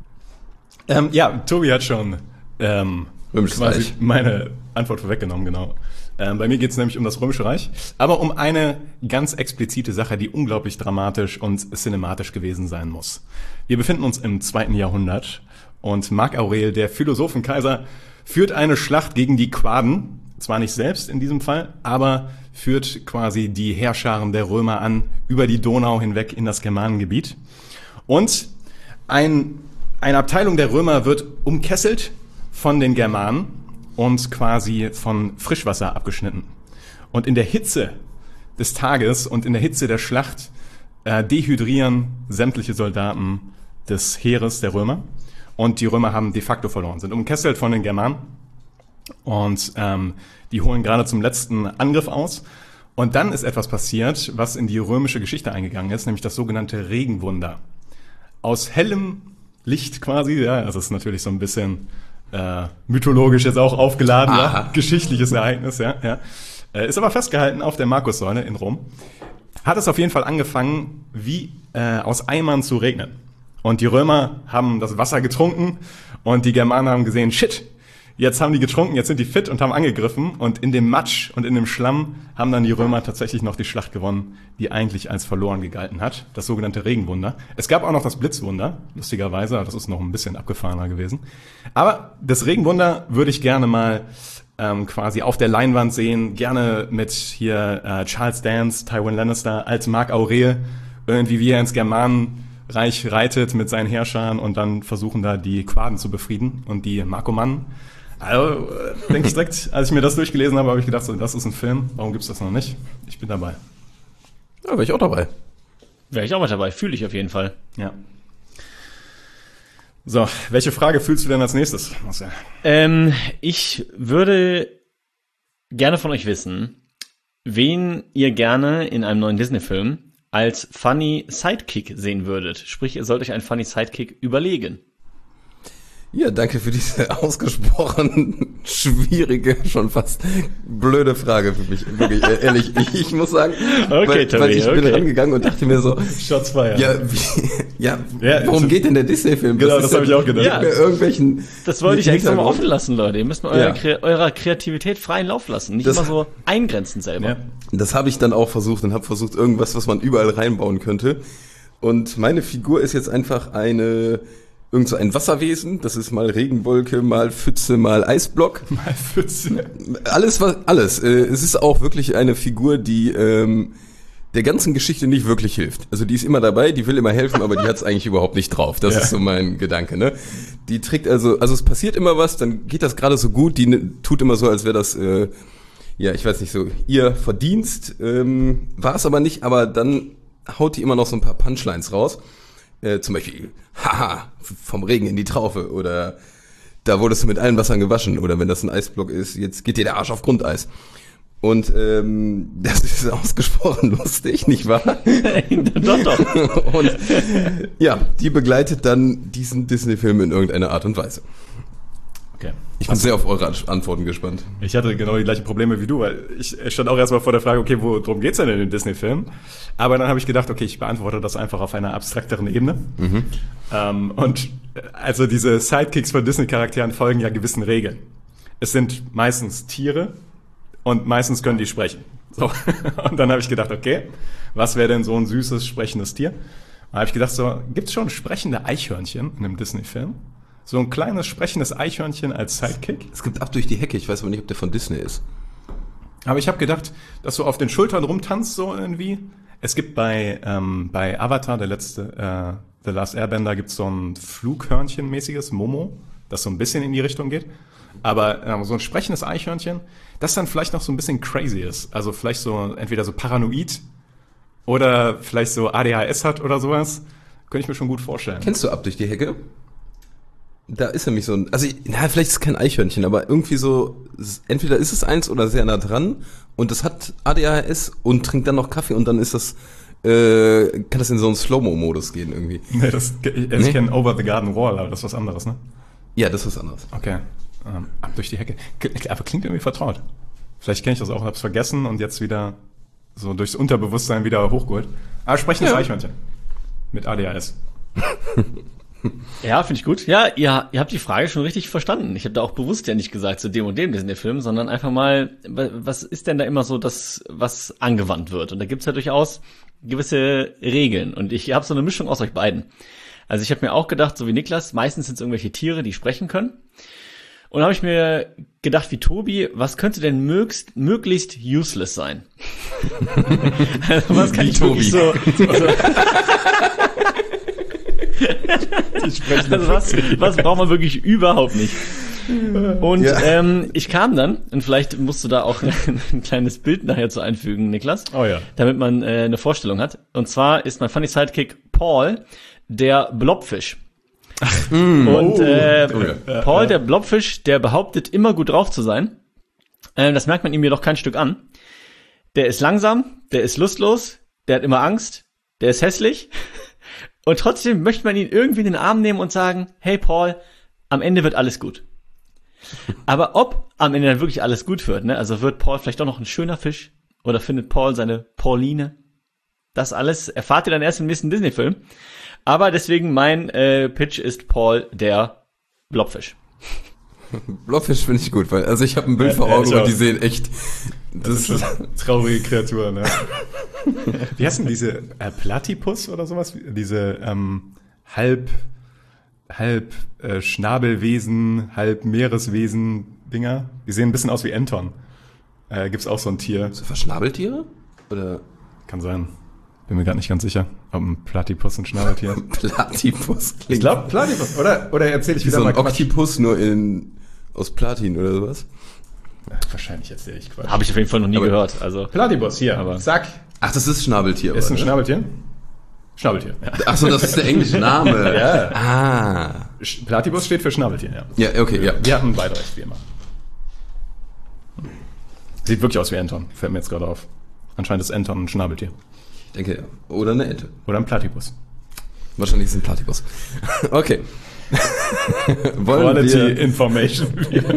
ähm, ja, Tobi hat schon ähm, Römisches quasi Reich. meine Antwort vorweggenommen, genau. Ähm, bei mir geht es nämlich um das Römische Reich, aber um eine ganz explizite Sache, die unglaublich dramatisch und cinematisch gewesen sein muss. Wir befinden uns im zweiten Jahrhundert und Mark Aurel, der Philosophenkaiser, führt eine Schlacht gegen die Quaden, zwar nicht selbst in diesem Fall, aber führt quasi die Heerscharen der Römer an, über die Donau hinweg in das Germanengebiet. Und ein, eine Abteilung der Römer wird umkesselt von den Germanen und quasi von Frischwasser abgeschnitten. Und in der Hitze des Tages und in der Hitze der Schlacht äh, dehydrieren sämtliche Soldaten des Heeres der Römer. Und die Römer haben de facto verloren, sind umkesselt von den Germanen. Und ähm, die holen gerade zum letzten Angriff aus. Und dann ist etwas passiert, was in die römische Geschichte eingegangen ist, nämlich das sogenannte Regenwunder. Aus hellem Licht quasi, ja, das ist natürlich so ein bisschen äh, mythologisch jetzt auch aufgeladen, ja, geschichtliches Ereignis, ja, ja. Äh, ist aber festgehalten auf der Markussäule in Rom. Hat es auf jeden Fall angefangen, wie äh, aus Eimern zu regnen. Und die Römer haben das Wasser getrunken und die Germanen haben gesehen, shit, jetzt haben die getrunken, jetzt sind die fit und haben angegriffen. Und in dem Matsch und in dem Schlamm haben dann die Römer tatsächlich noch die Schlacht gewonnen, die eigentlich als verloren gegalten hat. Das sogenannte Regenwunder. Es gab auch noch das Blitzwunder, lustigerweise. Das ist noch ein bisschen abgefahrener gewesen. Aber das Regenwunder würde ich gerne mal ähm, quasi auf der Leinwand sehen. Gerne mit hier äh, Charles Dance, Tywin Lannister als Mark Aurel. Irgendwie wie er ins Germanen Reich reitet mit seinen Herrschern und dann versuchen da die Quaden zu befrieden und die Markomannen. Also, äh, denke ich direkt, als ich mir das durchgelesen habe, habe ich gedacht, so, das ist ein Film, warum gibt's das noch nicht? Ich bin dabei. Ja, wäre ich auch dabei. Wäre ich auch mal dabei, fühle ich auf jeden Fall. Ja. So, welche Frage fühlst du denn als nächstes, Marcel? Ähm, ich würde gerne von euch wissen, wen ihr gerne in einem neuen Disney-Film als Funny Sidekick sehen würdet. Sprich, ihr sollt euch einen Funny Sidekick überlegen. Ja, danke für diese ausgesprochen schwierige, schon fast blöde Frage für mich. Wirklich, ehrlich, ich, ich muss sagen, Okay, weil, Tommy, weil ich bin okay. rangegangen und dachte mir so, Shots fired. ja, wie, ja, Ja, worum das- geht denn der Disney-Film? Genau, ist das ja habe ich auch gedacht. Ja. mit irgendwelchen Das wollte ich extra mal Hintergrund. offen lassen, Leute. Ihr müsst mal eurer, Ja. Kre- eurer Kreativität freien Lauf lassen. Nicht Das- immer so eingrenzen selber. Ja. Das habe ich dann auch versucht und habe versucht, irgendwas, was man überall reinbauen könnte. Und meine Figur ist jetzt einfach eine, irgend so ein Wasserwesen. Das ist mal Regenwolke, mal Pfütze, mal Eisblock. Mal Pfütze. Alles, was, alles. Äh, Es ist auch wirklich eine Figur, die ähm, der ganzen Geschichte nicht wirklich hilft. Also die ist immer dabei, die will immer helfen, aber die hat es eigentlich überhaupt nicht drauf. Das Ja. ist so mein Gedanke, ne? Die trägt also, also es passiert immer was, dann geht das gerade so gut, die ne- tut immer so, als wäre das, äh, ja, ich weiß nicht so, ihr Verdienst, ähm, war es aber nicht, aber dann haut die immer noch so ein paar Punchlines raus. Äh, zum Beispiel, haha, vom Regen in die Traufe oder da wurdest du mit allen Wassern gewaschen oder wenn das ein Eisblock ist, jetzt geht dir der Arsch auf Grundeis. Und ähm, das ist ausgesprochen lustig, nicht wahr? doch, doch. Und ja, die begleitet dann diesen Disney-Film in irgendeiner Art und Weise. Okay. Ich bin sehr auf eure Antworten gespannt. Ich hatte genau die gleichen Probleme wie du, weil ich stand auch erstmal vor der Frage, okay, worum geht's denn in dem Disney-Film? Aber dann habe ich gedacht, okay, ich beantworte das einfach auf einer abstrakteren Ebene. Mhm. Ähm, und äh, also diese Sidekicks von Disney-Charakteren folgen ja gewissen Regeln. Es sind meistens Tiere und meistens können die sprechen. So. Und dann habe ich gedacht, okay, was wäre denn so ein süßes, sprechendes Tier? Da habe ich gedacht, so, gibt's schon sprechende Eichhörnchen in einem Disney-Film? So ein kleines, sprechendes Eichhörnchen als Sidekick? Es gibt Ab durch die Hecke, ich weiß aber nicht, ob der von Disney ist. Aber ich habe gedacht, dass du auf den Schultern rumtanzt so irgendwie. Es gibt bei ähm, bei Avatar, der letzte, äh, The Last Airbender, gibt's so ein Flughörnchen-mäßiges Momo, das so ein bisschen in die Richtung geht. Aber ähm, so ein sprechendes Eichhörnchen, das dann vielleicht noch so ein bisschen crazy ist. Also vielleicht so entweder so paranoid oder vielleicht so A D H S hat oder sowas. Könnte ich mir schon gut vorstellen. Kennst du Ab durch die Hecke? Da ist nämlich so ein, also na, vielleicht ist es kein Eichhörnchen, aber irgendwie so, entweder ist es eins oder sehr nah dran und das hat A D H S und trinkt dann noch Kaffee und dann ist das, äh, kann das in so einen Slow-Mo-Modus gehen irgendwie. Nee, das, ich Nee? kenne Over the Garden Wall, aber das ist was anderes, ne? Ja, das ist was anderes. Okay. Ähm, ab durch die Hecke. K- Aber klingt irgendwie vertraut. Vielleicht kenne ich das auch, hab's vergessen und jetzt wieder so durchs Unterbewusstsein wieder hochgeholt. Aber sprechendes Ja. Eichhörnchen. Mit A D H S. Ja, finde ich gut. Ja, ihr, ihr habt die Frage schon richtig verstanden. Ich habe da auch bewusst ja nicht gesagt zu dem und dem Disney-Film, sondern einfach mal, wa- was ist denn da immer so das, was angewandt wird? Und da gibt's ja durchaus gewisse Regeln. Und ich habe so eine Mischung aus euch beiden. Also ich habe mir auch gedacht, so wie Niklas, meistens sind es irgendwelche Tiere, die sprechen können. Und habe ich mir gedacht, wie Tobi, was könnte denn möglichst, möglichst useless sein? Also was kann Wie ich wirklich so, so also was, was braucht man wirklich überhaupt nicht? Und Ja. ähm, ich kam dann, und vielleicht musst du da auch ein kleines Bild nachher zu einfügen, Niklas, Oh ja. damit man äh, eine Vorstellung hat. Und zwar ist mein Funny Sidekick Paul, der Blobfisch. Und äh, Oh ja. Paul, der Blobfisch, der behauptet immer gut drauf zu sein. Äh, das merkt man ihm jedoch kein Stück an. Der ist langsam, der ist lustlos, der hat immer Angst, der ist hässlich. Und trotzdem möchte man ihn irgendwie in den Arm nehmen und sagen, hey Paul, am Ende wird alles gut. Aber ob am Ende dann wirklich alles gut wird, ne? Also wird Paul vielleicht doch noch ein schöner Fisch oder findet Paul seine Pauline? Das alles erfahrt ihr dann erst im nächsten Disney-Film. Aber deswegen mein äh, Pitch ist Paul der Blobfisch. Blobfisch finde ich gut, weil, also ich habe ein Bild Ja, vor ja, Augen ich und auch. die sehen echt, das ist, Traurige Kreatur, ne? Wie heißen diese äh, Platypus oder sowas? Diese ähm, halb halb äh, Schnabelwesen, halb Meereswesen Dinger. Die sehen ein bisschen aus wie Enton. Äh, gibt's auch so ein Tier. so Verschnabeltiere? Oder? Kann sein. Bin mir gerade nicht ganz sicher, ob ein Platypus ein Schnabeltier ist. Platypus klingt. Ich glaube Platypus. Oder, oder erzähle ich wieder so mal ein Quatsch. Oktopus nur in, aus Platin oder sowas. Ja, wahrscheinlich erzähle ich Quatsch. Habe ich auf jeden Fall noch nie Aber- gehört. Also Platypus, hier. Aber- Zack. Ach, das ist Schnabeltier. Ist ein aber, ne? Schnabeltier? Schnabeltier, ja. Ach so, das ist der englische Name. Ja. Ah. Sch- Platypus steht für Schnabeltier, ja. Ja, okay, ja. Wir hatten beide recht, wie immer. Sieht wirklich aus wie Anton, fällt mir jetzt gerade auf. Anscheinend ist Anton ein Schnabeltier. Ich denke, ja. Oder eine Ente. Oder ein Platypus. Wahrscheinlich ist es ein Platypus. Okay. Wollen Quality wir, Information.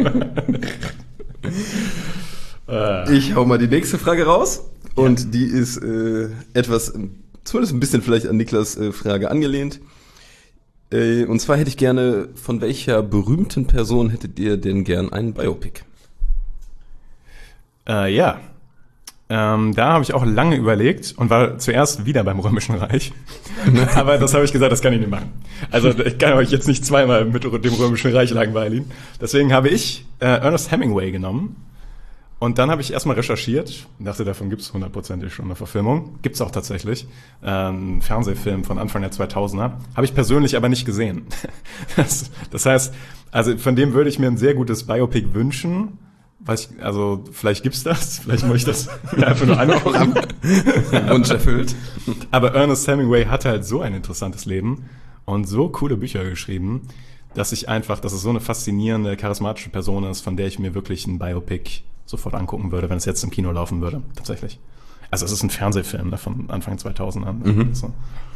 ich hau mal die nächste Frage raus. Und die ist äh, etwas, zumindest ein bisschen vielleicht an Niklas äh, Frage angelehnt. Äh, und zwar hätte ich gerne, von welcher berühmten Person hättet ihr denn gern einen Biopic? Äh, ja. Ähm, da habe ich auch lange überlegt und war zuerst wieder beim Römischen Reich. Aber das habe ich gesagt, das kann ich nicht machen. Also ich kann euch jetzt nicht zweimal mit dem Römischen Reich langweilen. Deswegen habe ich äh, Ernest Hemingway genommen. Und dann habe ich erstmal recherchiert. Dachte, davon gibt es hundertprozentig schon eine Verfilmung. Gibt es auch tatsächlich. Ähm, ein Fernsehfilm von Anfang der zweitausender. Habe ich persönlich aber nicht gesehen. das, das heißt, also von dem würde ich mir ein sehr gutes Biopic wünschen. Weiß ich, also vielleicht gibt's das, vielleicht muss ich das mir einfach nur angucken. Wunsch erfüllt. Aber Ernest Hemingway hatte halt so ein interessantes Leben und so coole Bücher geschrieben, dass ich einfach, dass es so eine faszinierende, charismatische Person ist, von der ich mir wirklich ein Biopic sofort angucken würde, wenn es jetzt im Kino laufen würde, tatsächlich. Also es ist ein Fernsehfilm, ne, von Anfang zweitausend an. Mhm. So.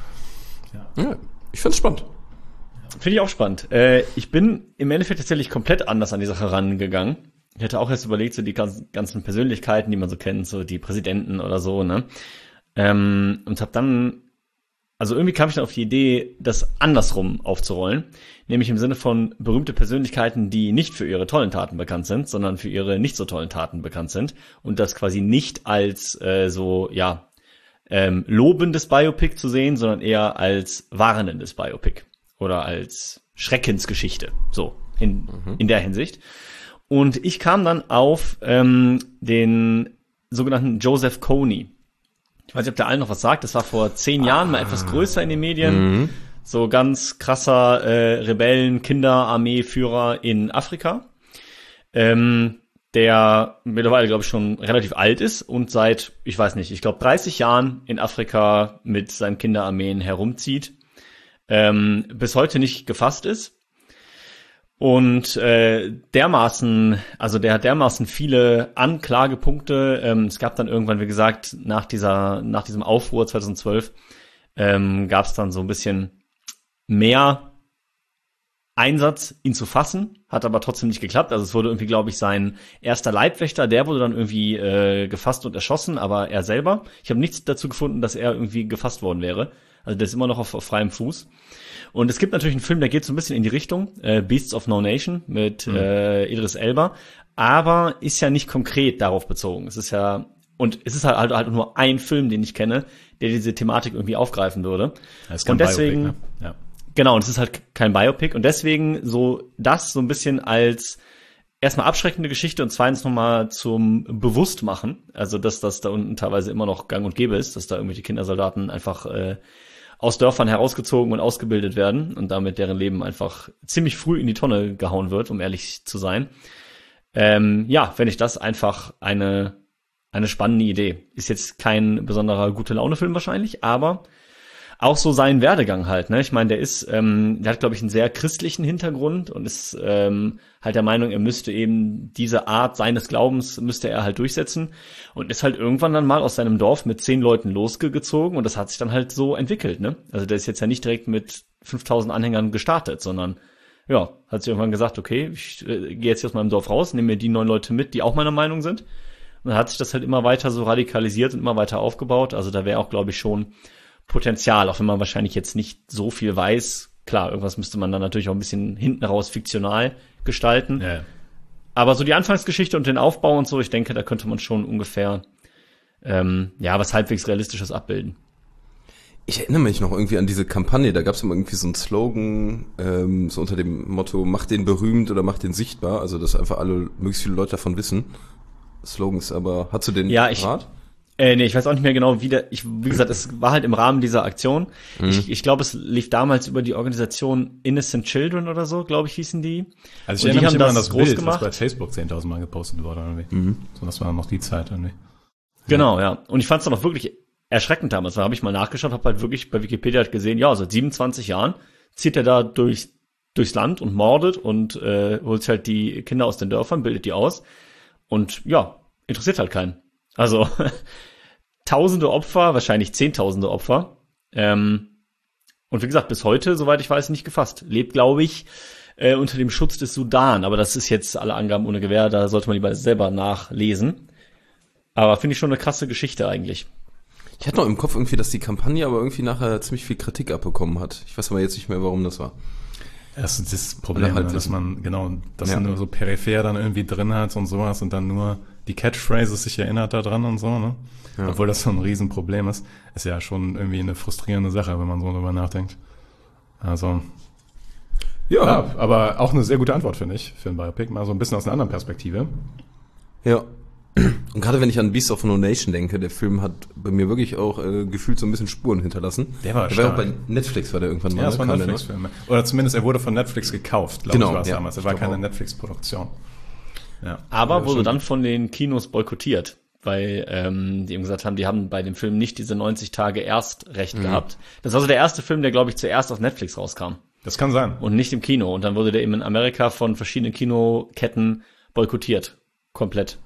Ja, ich find's spannend. finde ich auch spannend. Äh, ich bin im Endeffekt tatsächlich komplett anders an die Sache rangegangen. Ich hätte auch erst überlegt, so die ganzen, ganzen Persönlichkeiten, die man so kennt, so die Präsidenten oder so, ne? Ähm, und habe dann, also irgendwie kam ich dann auf die Idee, das andersrum aufzurollen. Nämlich im Sinne von berühmte Persönlichkeiten, die nicht für ihre tollen Taten bekannt sind, sondern für ihre nicht so tollen Taten bekannt sind. Und das quasi nicht als äh, so, ja, ähm, lobendes Biopic zu sehen, sondern eher als warnendes Biopic. Oder als Schreckensgeschichte. So, in, mhm. in der Hinsicht. Und ich kam dann auf ähm, den sogenannten Joseph Kony. Ich weiß nicht, ob der allen noch was sagt. Das war vor zehn Jahren mal etwas größer in den Medien. Mhm. So ganz krasser äh, Rebellen-Kinderarmee-Führer in Afrika. Ähm, der mittlerweile, glaube ich, schon relativ alt ist und seit, ich weiß nicht, ich glaube dreißig Jahren in Afrika mit seinen Kinderarmeen herumzieht. Ähm, bis heute nicht gefasst ist. Und äh, dermaßen, also der hat dermaßen viele Anklagepunkte. Ähm, es gab dann irgendwann, wie gesagt, nach dieser, nach diesem Aufruhr zweitausendzwölf ähm, gab es dann so ein bisschen mehr Einsatz, ihn zu fassen, hat aber trotzdem nicht geklappt. Also es wurde irgendwie, glaube ich, sein erster Leibwächter, der wurde dann irgendwie äh, gefasst und erschossen, aber er selber. Ich habe nichts dazu gefunden, dass er irgendwie gefasst worden wäre. Also der ist immer noch auf, auf freiem Fuß. Und es gibt natürlich einen Film, der geht so ein bisschen in die Richtung, äh, Beasts of No Nation mit mhm. äh, Idris Elba, aber ist ja nicht konkret darauf bezogen. Es ist ja, und es ist halt, halt, halt nur ein Film, den ich kenne, der diese Thematik irgendwie aufgreifen würde. Das ist kein und deswegen, Biopic, ne? Ja. Genau, und es ist halt kein Biopic und deswegen so das so ein bisschen als erstmal abschreckende Geschichte und zweitens nochmal zum Bewusstmachen, also dass das da unten teilweise immer noch gang und gäbe ist, dass da irgendwelche Kindersoldaten einfach äh, aus Dörfern herausgezogen und ausgebildet werden und damit deren Leben einfach ziemlich früh in die Tonne gehauen wird, um ehrlich zu sein. Ähm, ja, fände ich das einfach eine eine spannende Idee. Ist jetzt kein besonderer Gute-Laune-Film wahrscheinlich, aber auch so sein Werdegang halt, ne? Ich meine, der ist, ähm, der hat, glaube ich, einen sehr christlichen Hintergrund und ist ähm, halt der Meinung, er müsste eben diese Art seines Glaubens, müsste er halt durchsetzen und ist halt irgendwann dann mal aus seinem Dorf mit zehn Leuten losgezogen und das hat sich dann halt so entwickelt, ne? Also der ist jetzt ja nicht direkt mit fünftausend Anhängern gestartet, sondern ja, hat sich irgendwann gesagt, okay, ich äh, gehe jetzt hier aus meinem Dorf raus, nehme mir die neun Leute mit, die auch meiner Meinung sind. Und dann hat sich das halt immer weiter so radikalisiert und immer weiter aufgebaut. Also da wäre auch, glaube ich, schon Potenzial, auch wenn man wahrscheinlich jetzt nicht so viel weiß. Klar, irgendwas müsste man dann natürlich auch ein bisschen hinten raus fiktional gestalten. Ja. Aber so die Anfangsgeschichte und den Aufbau und so, ich denke, da könnte man schon ungefähr ähm, ja was halbwegs Realistisches abbilden. Ich erinnere mich noch irgendwie an diese Kampagne, da gab es immer irgendwie so einen Slogan, ähm, so unter dem Motto, mach den berühmt oder mach den sichtbar, also dass einfach alle, möglichst viele Leute davon wissen. Slogans, aber hast du den ja, ich, Rat? Äh, nee, ich weiß auch nicht mehr genau, wie der, ich, wie gesagt, es war halt im Rahmen dieser Aktion. Mhm. Ich, ich glaube, es lief damals über die Organisation Innocent Children oder so, glaube ich, hießen die. Also ich Und erinnere die mich haben immer an das das groß Bild, gemacht. das bei Facebook zehntausend Mal gepostet wurde irgendwie. Mhm. So, das war noch die Zeit irgendwie. Genau, ja. Und ich fand es dann auch wirklich erschreckend damals. Da habe ich mal nachgeschaut, habe halt wirklich bei Wikipedia halt gesehen, ja, seit siebenundzwanzig Jahren zieht er da durch, durchs Land und mordet und äh, holt halt die Kinder aus den Dörfern, bildet die aus. Und ja, interessiert halt keinen. Also tausende Opfer, wahrscheinlich zehntausende Opfer. Ähm, und wie gesagt, bis heute, soweit ich weiß, nicht gefasst. Lebt, glaube ich, äh, unter dem Schutz des Sudan. Aber das ist jetzt alle Angaben ohne Gewähr, da sollte man lieber selber nachlesen. Aber finde ich schon eine krasse Geschichte eigentlich. Ich hatte noch im Kopf irgendwie, dass die Kampagne aber irgendwie nachher ziemlich viel Kritik abbekommen hat. Ich weiß aber jetzt nicht mehr, warum das war. Das ist das Problem, Oder halt ne, dass wissen. man, genau, das Ja. nur so peripher dann irgendwie drin hat und sowas und dann nur die Catchphrases sich erinnert da dran und so, ne? Ja. Obwohl das so ein Riesenproblem ist. Ist ja schon irgendwie eine frustrierende Sache, wenn man so drüber nachdenkt. Also, Ja. ja, aber auch eine sehr gute Antwort, finde ich, für ein Biopic. Mal so ein bisschen aus einer anderen Perspektive. Ja. Und gerade wenn ich an Beast of No Nation denke, der Film hat bei mir wirklich auch äh, gefühlt so ein bisschen Spuren hinterlassen. Der war der war auch stark. bei Netflix, war der irgendwann mal. Ja, das war ne? ein Kam der Netflix-Film. Oder zumindest, er wurde von Netflix gekauft, glaube Genau, ich, war es ja, damals. Er ich war glaub keine auch. Netflix-Produktion. Ja. Aber Ja, wurde schon. dann von den Kinos boykottiert, weil ähm, die eben gesagt haben, die haben bei dem Film nicht diese neunzig Tage Erstrecht Mhm. gehabt. Das war so der erste Film, der, glaube ich, zuerst auf Netflix rauskam Das kann sein. und nicht im Kino. Und dann wurde der eben in Amerika von verschiedenen Kinoketten boykottiert. Komplett.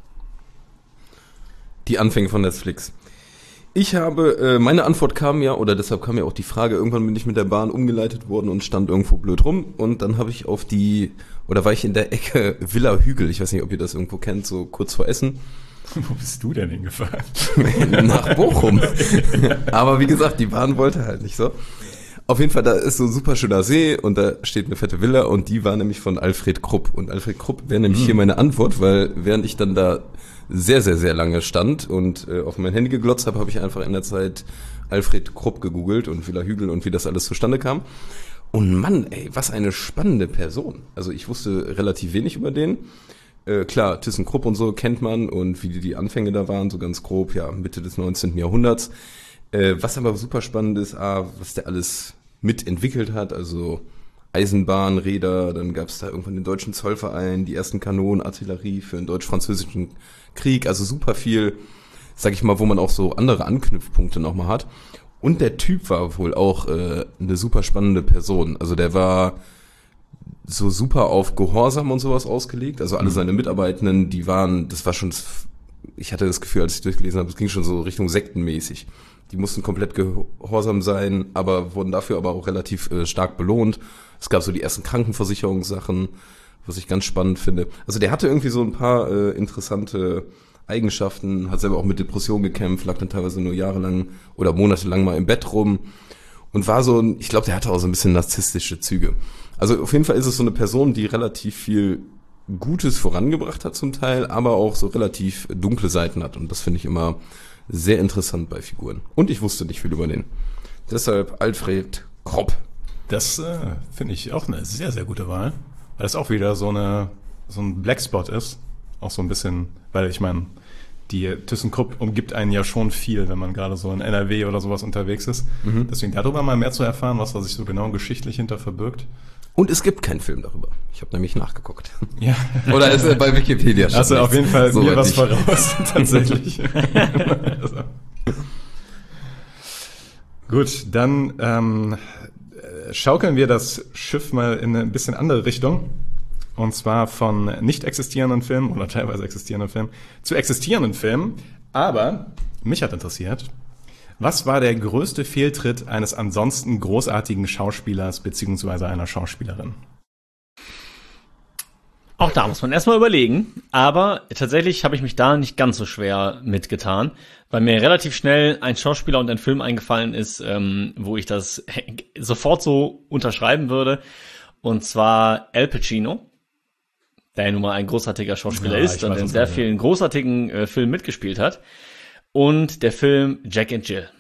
Die Anfänge von Netflix. Ich habe, äh, meine Antwort kam ja, oder deshalb kam ja auch die Frage, irgendwann bin ich mit der Bahn umgeleitet worden und stand irgendwo blöd rum und dann habe ich auf die, oder war ich in der Ecke Villa Hügel, ich weiß nicht, ob ihr das irgendwo kennt, so kurz vor Essen, Wo bist du denn hingefahren? nach Bochum. Aber wie gesagt, die Bahn wollte halt nicht so. Auf jeden Fall, da ist so ein super schöner See und da steht eine fette Villa und die war nämlich von Alfred Krupp. Und Alfred Krupp wäre nämlich hier meine Antwort, weil während ich dann da sehr, sehr, sehr lange stand und äh, auf mein Handy geglotzt habe, habe ich einfach in der Zeit Alfred Krupp gegoogelt und Villa Hügel und wie das alles zustande kam. Und Mann, ey, was eine spannende Person. Also ich wusste relativ wenig über den. Äh, klar, ThyssenKrupp und so kennt man und wie die, die Anfänge da waren, so ganz grob, ja, Mitte des neunzehnten. Jahrhunderts. Äh, was aber super spannend ist, ah, was der alles mitentwickelt hat, also Eisenbahn, Räder, dann gab es da irgendwann den Deutschen Zollverein, die ersten Kanonen, Artillerie für den deutsch-französischen Krieg, also super viel, sag ich mal, wo man auch so andere Anknüpfpunkte nochmal hat. Und der Typ war wohl auch äh, eine super spannende Person, also der war so super auf Gehorsam und sowas ausgelegt, also alle seine Mitarbeitenden, die waren, das war schon, ich hatte das Gefühl, als ich durchgelesen habe, es ging schon so Richtung sektenmäßig. Die mussten komplett gehorsam sein, aber wurden dafür aber auch relativ äh, stark belohnt. Es gab so die ersten Krankenversicherungssachen, was ich ganz spannend finde. Also der hatte irgendwie so ein paar äh, interessante Eigenschaften, hat selber auch mit Depressionen gekämpft, lag dann teilweise nur jahrelang oder monatelang mal im Bett rum und war so, ein, ich glaube, der hatte auch so ein bisschen narzisstische Züge. Also auf jeden Fall ist es so eine Person, die relativ viel Gutes vorangebracht hat zum Teil, aber auch so relativ dunkle Seiten hat und das finde ich immer sehr interessant bei Figuren. Und ich wusste nicht viel über den. Deshalb Alfred Krupp. Das äh, finde ich auch eine sehr, sehr gute Wahl. Weil das auch wieder so eine so ein Blackspot ist. Auch so ein bisschen, weil ich meine, die ThyssenKrupp umgibt einen ja schon viel, wenn man gerade so in N R W oder sowas unterwegs ist. Mhm. Deswegen darüber mal mehr zu erfahren, was da sich so genau geschichtlich hinter verbirgt. Und es gibt keinen Film darüber. Ich habe nämlich nachgeguckt. Ja. Oder ist er bei Wikipedia schon? Also auf jeden Fall so mir was nicht. voraus, tatsächlich. Also. Gut, dann ähm, schaukeln wir das Schiff mal in eine ein bisschen andere Richtung. Und zwar von nicht existierenden Filmen oder teilweise existierenden Filmen zu existierenden Filmen. Aber mich hat interessiert, was war der größte Fehltritt eines ansonsten großartigen Schauspielers beziehungsweise einer Schauspielerin? Auch da muss man erstmal überlegen, aber tatsächlich habe ich mich da nicht ganz so schwer mitgetan, weil mir relativ schnell ein Schauspieler und ein Film eingefallen ist, ähm, wo ich das sofort so unterschreiben würde, und zwar Al Pacino, der ja nun mal ein großartiger Schauspieler Ja, ist ich und weiß, in was sehr du vielen großartigen äh, Filmen mitgespielt hat, und der Film Jack and Jill.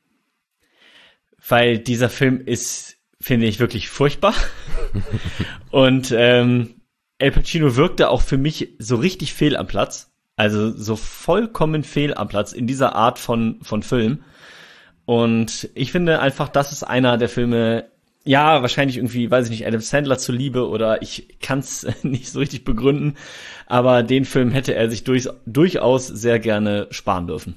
Weil dieser Film ist, finde ich, wirklich furchtbar. Und ähm, Al Pacino wirkte auch für mich so richtig fehl am Platz. Also so vollkommen fehl am Platz in dieser Art von von Film. Und ich finde einfach, das ist einer der Filme, ja, wahrscheinlich irgendwie, weiß ich nicht, Adam Sandler zuliebe oder ich kann es nicht so richtig begründen, aber den Film hätte er sich durch, durchaus sehr gerne sparen dürfen.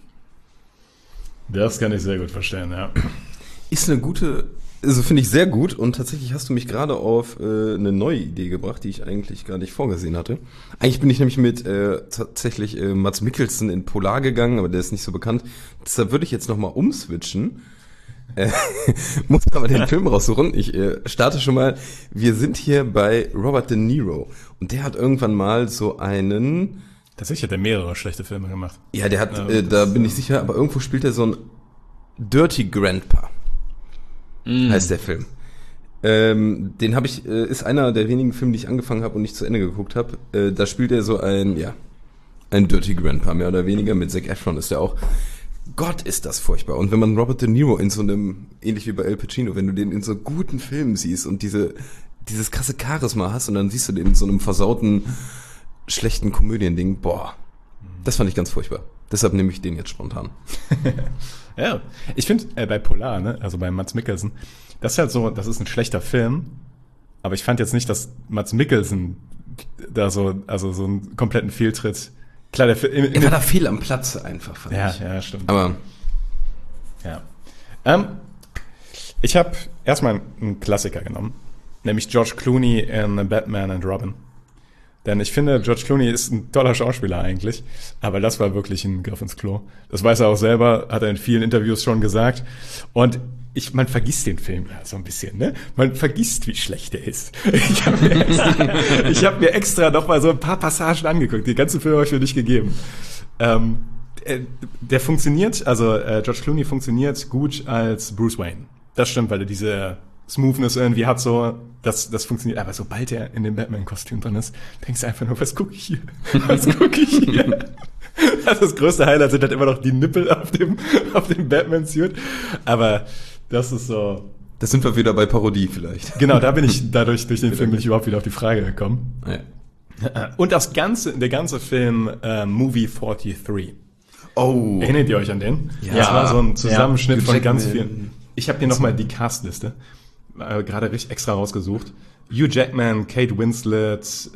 Das kann ich sehr gut verstehen, ja. Ist eine gute, also finde ich sehr gut und tatsächlich hast du mich gerade auf äh, eine neue Idee gebracht, die ich eigentlich gar nicht vorgesehen hatte. Eigentlich bin ich nämlich mit äh, tatsächlich äh, Mads Mikkelsen in Polar gegangen, aber der ist nicht so bekannt. Deshalb würde ich jetzt nochmal umswitchen. Äh, muss aber den Film raussuchen. Ich äh, starte schon mal. Wir sind hier bei Robert De Niro und der hat irgendwann mal so einen... Tatsächlich hat er mehrere schlechte Filme gemacht. Ja, der hat, Ja, äh, da das, bin ich sicher, aber irgendwo spielt er so ein Dirty Grandpa. Mm. Heißt der Film. Ähm, den habe ich, äh, ist einer der wenigen Filme, die ich angefangen habe und nicht zu Ende geguckt habe. Äh, da spielt er so ein, ja, ein Dirty Grandpa, mehr oder weniger. Mit Zac Efron ist der auch. Gott, ist das furchtbar. Und wenn man Robert De Niro in so einem, ähnlich wie bei Al Pacino, wenn du den in so guten Filmen siehst und diese, dieses krasse Charisma hast und dann siehst du den in so einem versauten, schlechten Komödiending, boah, das fand ich ganz furchtbar. Deshalb nehme ich den jetzt spontan. Ja, ich finde äh, bei Polar, ne, also bei Mads Mikkelsen, das ist halt so, das ist ein schlechter Film, aber ich fand jetzt nicht, dass Mads Mikkelsen da so, also so einen kompletten Fehltritt. Klar, der Film. Er war da fehl am Platz einfach, fand Ja, ich. ja, stimmt. Aber Ja. Ähm, ich habe erstmal einen Klassiker genommen, nämlich George Clooney in Batman and Robin. Denn ich finde, George Clooney ist ein toller Schauspieler eigentlich, aber das war wirklich ein Griff ins Klo. Das weiß er auch selber, hat er in vielen Interviews schon gesagt. Und ich, man vergisst den Film ja so ein bisschen, ne? Man vergisst, wie schlecht er ist. Ich habe mir extra, ich hab mir extra noch mal so ein paar Passagen angeguckt. Die ganze Film habe ich mir nicht gegeben. Ähm, der, der funktioniert, also äh, George Clooney funktioniert gut als Bruce Wayne. Das stimmt, weil er diese Smoothness irgendwie hat, so, das, das funktioniert. Aber sobald er in dem Batman-Kostüm drin ist, denkst du einfach nur, was gucke ich hier? Was gucke ich hier? Also das größte Highlight sind halt immer noch die Nippel auf dem, auf dem Batman-Suit. Aber das ist so. das sind wir wieder bei Parodie vielleicht. Genau, da bin ich, dadurch, durch den Film bin ich überhaupt wieder auf die Frage gekommen. Ja. Und das ganze, der ganze Film, äh, Movie forty-three. Oh. Erinnert ihr euch an den? Ja. Das war so ein Zusammenschnitt Ja. von ganz Jackman. vielen. Ich habe dir nochmal die Castliste äh, gerade richtig extra rausgesucht. Hugh Jackman, Kate Winslet,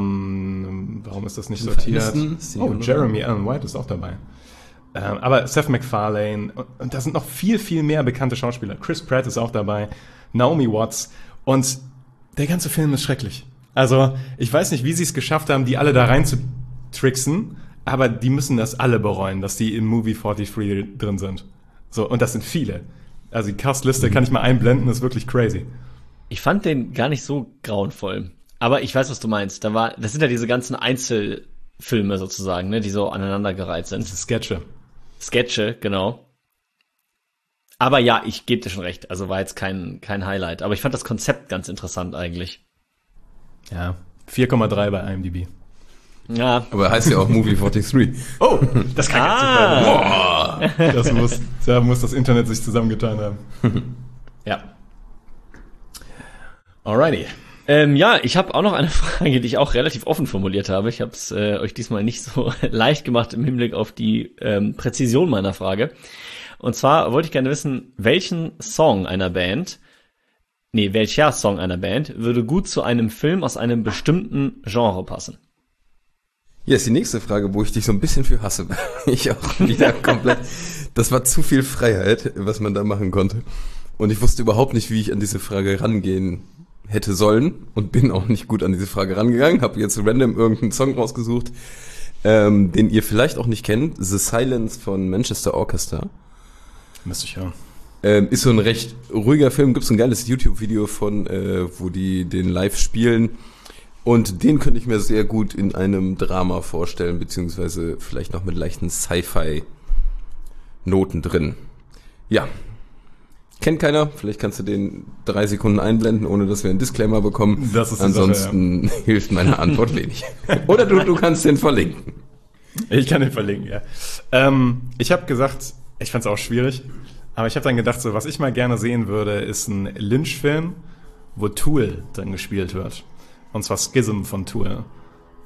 ähm, warum ist das nicht sortiert? Aniston ist die Oh, andere. Jeremy Allen White ist auch dabei. Ähm, aber Seth MacFarlane, und, und da sind noch viel, viel mehr bekannte Schauspieler. Chris Pratt ist auch dabei, Naomi Watts, und der ganze Film ist schrecklich. Also, ich weiß nicht, wie sie es geschafft haben, die alle da rein zu tricksen, aber die müssen das alle bereuen, dass die im Movie forty-three drin sind. So, und das sind viele. Also die Castliste kann ich mal einblenden, ist wirklich crazy. Ich fand den gar nicht so grauenvoll. Aber ich weiß, was du meinst. Da war, das sind ja diese ganzen Einzelfilme sozusagen, ne, die so aneinandergereiht sind. Das ist Sketche. Sketche, genau. Aber ja, ich gebe dir schon recht. Also war jetzt kein, kein Highlight. Aber ich fand das Konzept ganz interessant eigentlich. Ja. vier Komma drei bei I M D B. Ja. Aber er heißt ja auch Movie forty-three. Oh, das kann Ah. jetzt sein. Das muss, da muss das Internet sich zusammengetan haben. Ja. Alrighty. Ähm, ja, ich habe auch noch eine Frage, die ich auch relativ offen formuliert habe. Ich habe es äh, euch diesmal nicht so leicht gemacht im Hinblick auf die ähm, Präzision meiner Frage. Und zwar wollte ich gerne wissen, welchen Song einer Band, nee, welcher Song einer Band würde gut zu einem Film aus einem bestimmten Genre passen? Ja, ist die nächste Frage, wo ich dich so ein bisschen für hasse. Ich auch wieder komplett. Das war zu viel Freiheit, was man da machen konnte. Und ich wusste überhaupt nicht, wie ich an diese Frage rangehen hätte sollen und bin auch nicht gut an diese Frage rangegangen. Habe jetzt random irgendeinen Song rausgesucht, ähm, den ihr vielleicht auch nicht kennt. The Silence von Manchester Orchestra. Müsste ich hören. Ähm, ist so ein recht ruhiger Film. Gibt es ein geiles YouTube-Video von, äh, wo die den live spielen. Und den könnte ich mir sehr gut in einem Drama vorstellen, beziehungsweise vielleicht noch mit leichten Sci-Fi-Noten drin. Ja. Kennt keiner, vielleicht kannst du den drei Sekunden einblenden, ohne dass wir einen Disclaimer bekommen. Das ist die Ansonsten Sache, ja. Hilft meine Antwort wenig. Oder du, du kannst den verlinken. Ich kann den verlinken, ja. Ähm, ich habe gesagt, ich fand es auch schwierig, aber ich habe dann gedacht, so was ich mal gerne sehen würde, ist ein Lynch-Film, wo Tool dann gespielt wird. Und zwar Schism von Tool.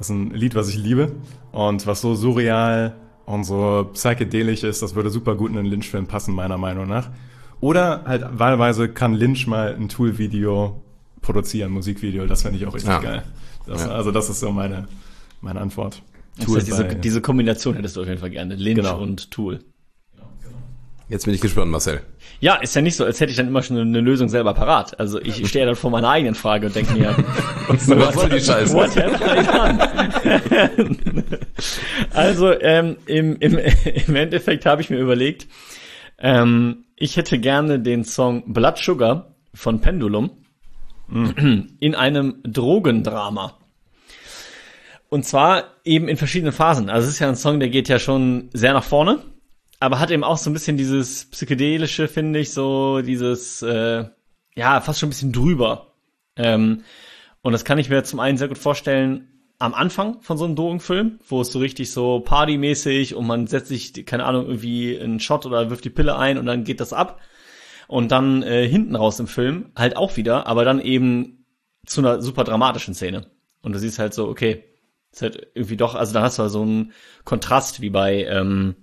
Das ist ein Lied, was ich liebe und was so surreal und so psychedelisch ist, das würde super gut in einen Lynch-Film passen, meiner Meinung nach. Oder halt wahlweise kann Lynch mal ein Tool-Video produzieren, Musikvideo, das fände ich auch richtig ja. geil. Das, ja. Also das ist so meine, meine Antwort. Das heißt, diese, diese Kombination hättest du auf jeden Fall gerne, Lynch genau. und Tool. Jetzt bin ich gespannt, Marcel. Ja, ist ja nicht so, als hätte ich dann immer schon eine Lösung selber parat. Also ich stehe dann vor meiner eigenen Frage und denke mir, was soll die Scheiße? What have I done? Also ähm, im, im, im Endeffekt habe ich mir überlegt, ähm, ich hätte gerne den Song Blood Sugar von Pendulum mm. in einem Drogendrama. Und zwar eben in verschiedenen Phasen. Also es ist ja ein Song, der geht ja schon sehr nach vorne, aber hat eben auch so ein bisschen dieses Psychedelische, finde ich, so dieses, äh, ja, fast schon ein bisschen drüber. Ähm, und das kann ich mir zum einen sehr gut vorstellen am Anfang von so einem Drogenfilm, wo es so richtig so partymäßig und man setzt sich, keine Ahnung, irgendwie einen Shot oder wirft die Pille ein und dann geht das ab. Und dann äh, hinten raus im Film halt auch wieder, aber dann eben zu einer super dramatischen Szene. Und du siehst halt so, okay, ist halt irgendwie doch, also da hast du halt so einen Kontrast wie bei ähm,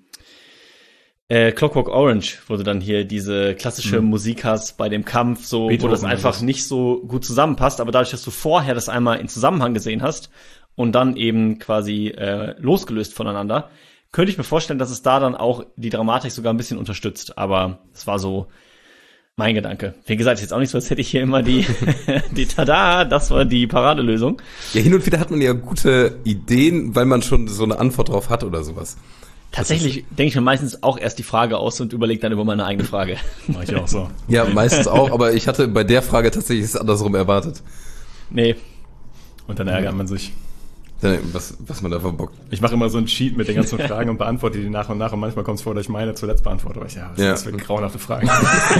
äh, Clockwork Orange, wo du dann hier diese klassische mhm. Musik hast bei dem Kampf, so Beethoven, wo das einfach also. nicht so gut zusammenpasst, aber dadurch, dass du vorher das einmal in Zusammenhang gesehen hast und dann eben quasi äh, losgelöst voneinander, könnte ich mir vorstellen, dass es da dann auch die Dramatik sogar ein bisschen unterstützt, aber es war so mein Gedanke. Wie gesagt, ist jetzt auch nicht so, als hätte ich hier immer die, die Tada, das war die Paradelösung. Ja, hin und wieder hat man ja gute Ideen, weil man schon so eine Antwort drauf hat oder sowas. Tatsächlich denke ich mir meistens auch erst die Frage aus und überlege dann über meine eigene Frage. Mach ich auch so. Ja, meistens auch, aber ich hatte bei der Frage tatsächlich es andersrum erwartet. Nee. Und dann ärgert man sich. Was, was man da verbockt. Ich mache immer so einen Cheat mit den ganzen Fragen und beantworte die nach und nach und manchmal kommt es vor, dass ich meine zuletzt beantworte. Aber ich, ja, was ja. ist das für grauenhafte Fragen?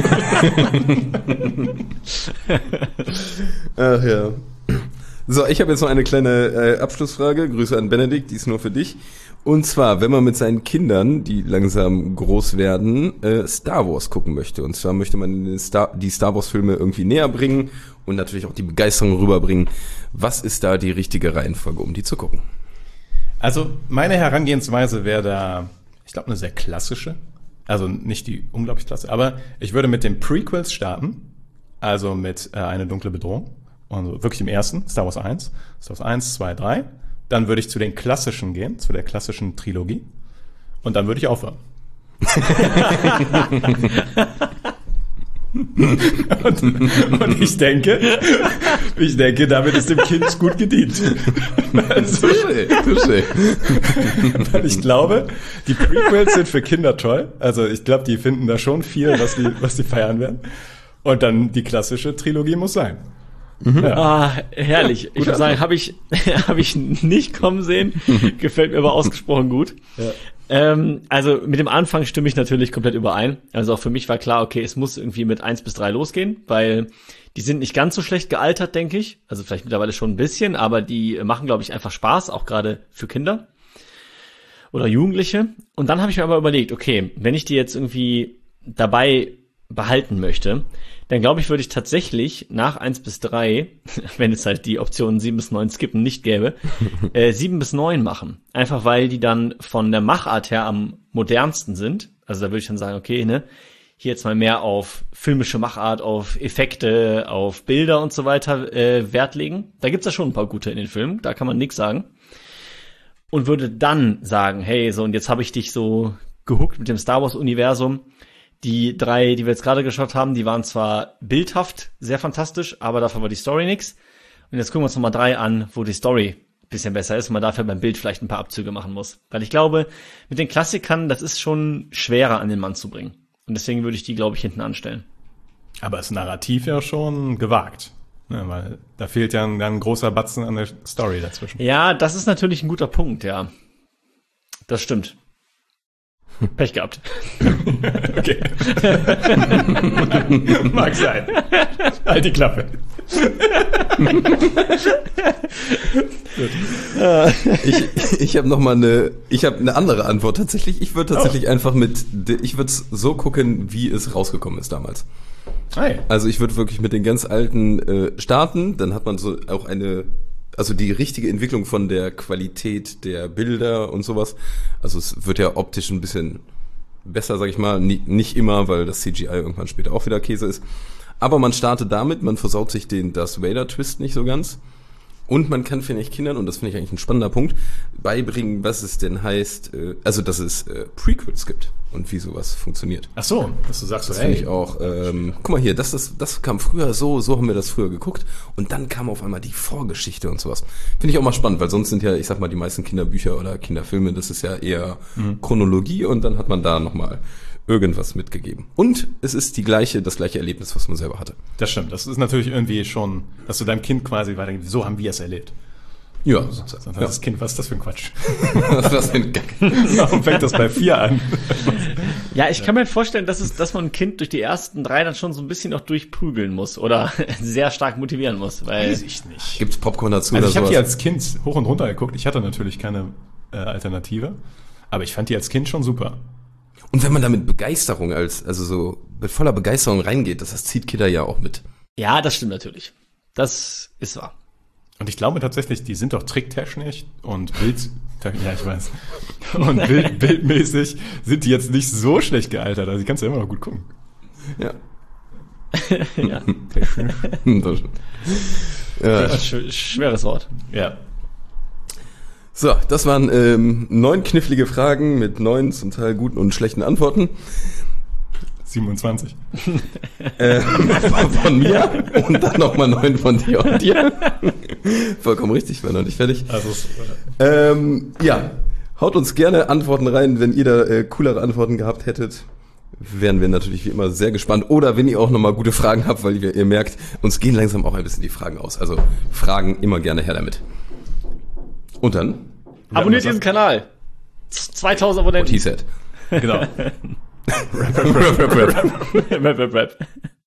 Ach ja. So, ich habe jetzt noch eine kleine äh, Abschlussfrage. Grüße an Benedikt, die ist nur für dich. Und zwar, wenn man mit seinen Kindern, die langsam groß werden, äh, Star Wars gucken möchte. Und zwar möchte man die Star, die Star Wars Filme irgendwie näher bringen und natürlich auch die Begeisterung rüberbringen. Was ist da die richtige Reihenfolge, um die zu gucken? Also meine Herangehensweise wäre da, ich glaube, eine sehr klassische. Also nicht die unglaublich klasse, aber ich würde mit den Prequels starten. Also mit äh, Eine dunkle Bedrohung. Also wirklich im ersten, Star Wars eins. Star Wars eins, zwei, drei. Dann würde ich zu den klassischen gehen, zu der klassischen Trilogie. Und dann würde ich aufhören. und, und ich denke, ich denke, damit ist dem Kind gut gedient. Also, touché, touché. Weil ich glaube, die Prequels sind für Kinder toll. Also ich glaube, die finden da schon viel, was die, was die feiern werden. Und dann die klassische Trilogie muss sein. Mhm. Ja. Ah, herrlich. Ich würde sagen, habe ich, hab ich nicht kommen sehen. Gefällt mir aber ausgesprochen gut. Ja. Ähm, also mit dem Anfang stimme ich natürlich komplett überein. Also auch für mich war klar, okay, es muss irgendwie mit eins bis drei losgehen, weil die sind nicht ganz so schlecht gealtert, denke ich. Also vielleicht mittlerweile schon ein bisschen, aber die machen, glaube ich, einfach Spaß, auch gerade für Kinder oder Jugendliche. Und dann habe ich mir aber überlegt, okay, wenn ich die jetzt irgendwie dabei behalten möchte, dann glaube ich, würde ich tatsächlich nach eins bis drei, wenn es halt die Optionen sieben bis neun skippen nicht gäbe, äh, sieben bis neun machen. Einfach weil die dann von der Machart her am modernsten sind. Also da würde ich dann sagen, okay, ne, hier jetzt mal mehr auf filmische Machart, auf Effekte, auf Bilder und so weiter äh, Wert legen. Da gibt's ja schon ein paar gute in den Filmen, da kann man nichts sagen. Und würde dann sagen, hey, so und jetzt habe ich dich so gehuckt mit dem Star Wars Universum. Die drei, die wir jetzt gerade geschaut haben, die waren zwar bildhaft sehr fantastisch, aber dafür war die Story nix. Und jetzt gucken wir uns nochmal drei an, wo die Story ein bisschen besser ist und man dafür beim Bild vielleicht ein paar Abzüge machen muss. Weil ich glaube, mit den Klassikern, das ist schon schwerer an den Mann zu bringen. Und deswegen würde ich die, glaube ich, hinten anstellen. Aber das Narrativ ja schon gewagt. Ja, weil da fehlt ja ein, ein großer Batzen an der Story dazwischen. Ja, das ist natürlich ein guter Punkt, ja. Das stimmt. Pech gehabt. Okay. Mag sein. Halt die Klappe. ich ich habe noch mal eine ich habe eine andere Antwort tatsächlich. Ich würde tatsächlich oh. einfach mit ich würde so gucken, wie es rausgekommen ist damals. Hey. Also ich würde wirklich mit den ganz alten äh, starten, dann hat man so auch eine also die richtige Entwicklung von der Qualität der Bilder und sowas. Also es wird ja optisch ein bisschen besser, sag ich mal. Nie, nicht immer, weil das C G I irgendwann später auch wieder Käse ist. Aber man startet damit, man versaut sich den Darth Vader-Twist nicht so ganz. Und man kann, finde ich, Kindern, und das finde ich eigentlich ein spannender Punkt, beibringen, was es denn heißt, äh, also dass es äh, Prequels gibt und wie sowas funktioniert. Ach so, dass du sagst, Das so, finde hey, ich auch, ähm, guck mal hier, das, das, das kam früher so, so haben wir das früher geguckt und dann kam auf einmal die Vorgeschichte und sowas. Finde ich auch mal spannend, weil sonst sind ja, ich sag mal, die meisten Kinderbücher oder Kinderfilme, das ist ja eher mhm. Chronologie und dann hat man da nochmal irgendwas mitgegeben. Und es ist die gleiche, das gleiche Erlebnis, was man selber hatte. Das stimmt, das ist natürlich irgendwie schon, dass du deinem Kind quasi weitergibst, so haben wir es erlebt. Ja. Sonst hat das Kind, was ist das für ein Quatsch? Was ist das für ein Gack? Warum fängt das bei vier an? Ja, ich kann mir vorstellen, dass es, dass man ein Kind durch die ersten drei dann schon so ein bisschen noch durchprügeln muss oder sehr stark motivieren muss, weil Weiß ich nicht. Gibt's Popcorn dazu Also oder ich habe sowas? die als Kind hoch und runter geguckt. Ich hatte natürlich keine äh, Alternative, aber ich fand die als Kind schon super. Und wenn man da mit Begeisterung als, also so mit voller Begeisterung reingeht, das, das zieht Kinder ja auch mit. ja, das stimmt natürlich. Das ist wahr. Und ich glaube tatsächlich, die sind doch tricktechnisch und Bild, ja ich weiß, und Bild, bildmäßig sind die jetzt nicht so schlecht gealtert. Also die kannst du ja immer noch gut gucken. Ja. Ja. Das- ja. Sch- schweres Wort. Ja. So, das waren ähm, neun knifflige Fragen mit neun zum Teil guten und schlechten Antworten siebenundzwanzig. äh, von mir und dann nochmal neun von dir und dir. Vollkommen richtig, war noch nicht fertig. Also es, Ähm, ja, haut uns gerne Antworten rein, wenn ihr da äh, coolere Antworten gehabt hättet. Wären wir natürlich wie immer sehr gespannt. Oder wenn ihr auch nochmal gute Fragen habt, weil ihr, ihr merkt, uns gehen langsam auch ein bisschen die Fragen aus. Also Fragen immer gerne her damit. Und dann? Abonniert diesen Kanal. zweitausend What Abonnenten. he said. genau. Rap, rap, rap. Rap, rap, rap.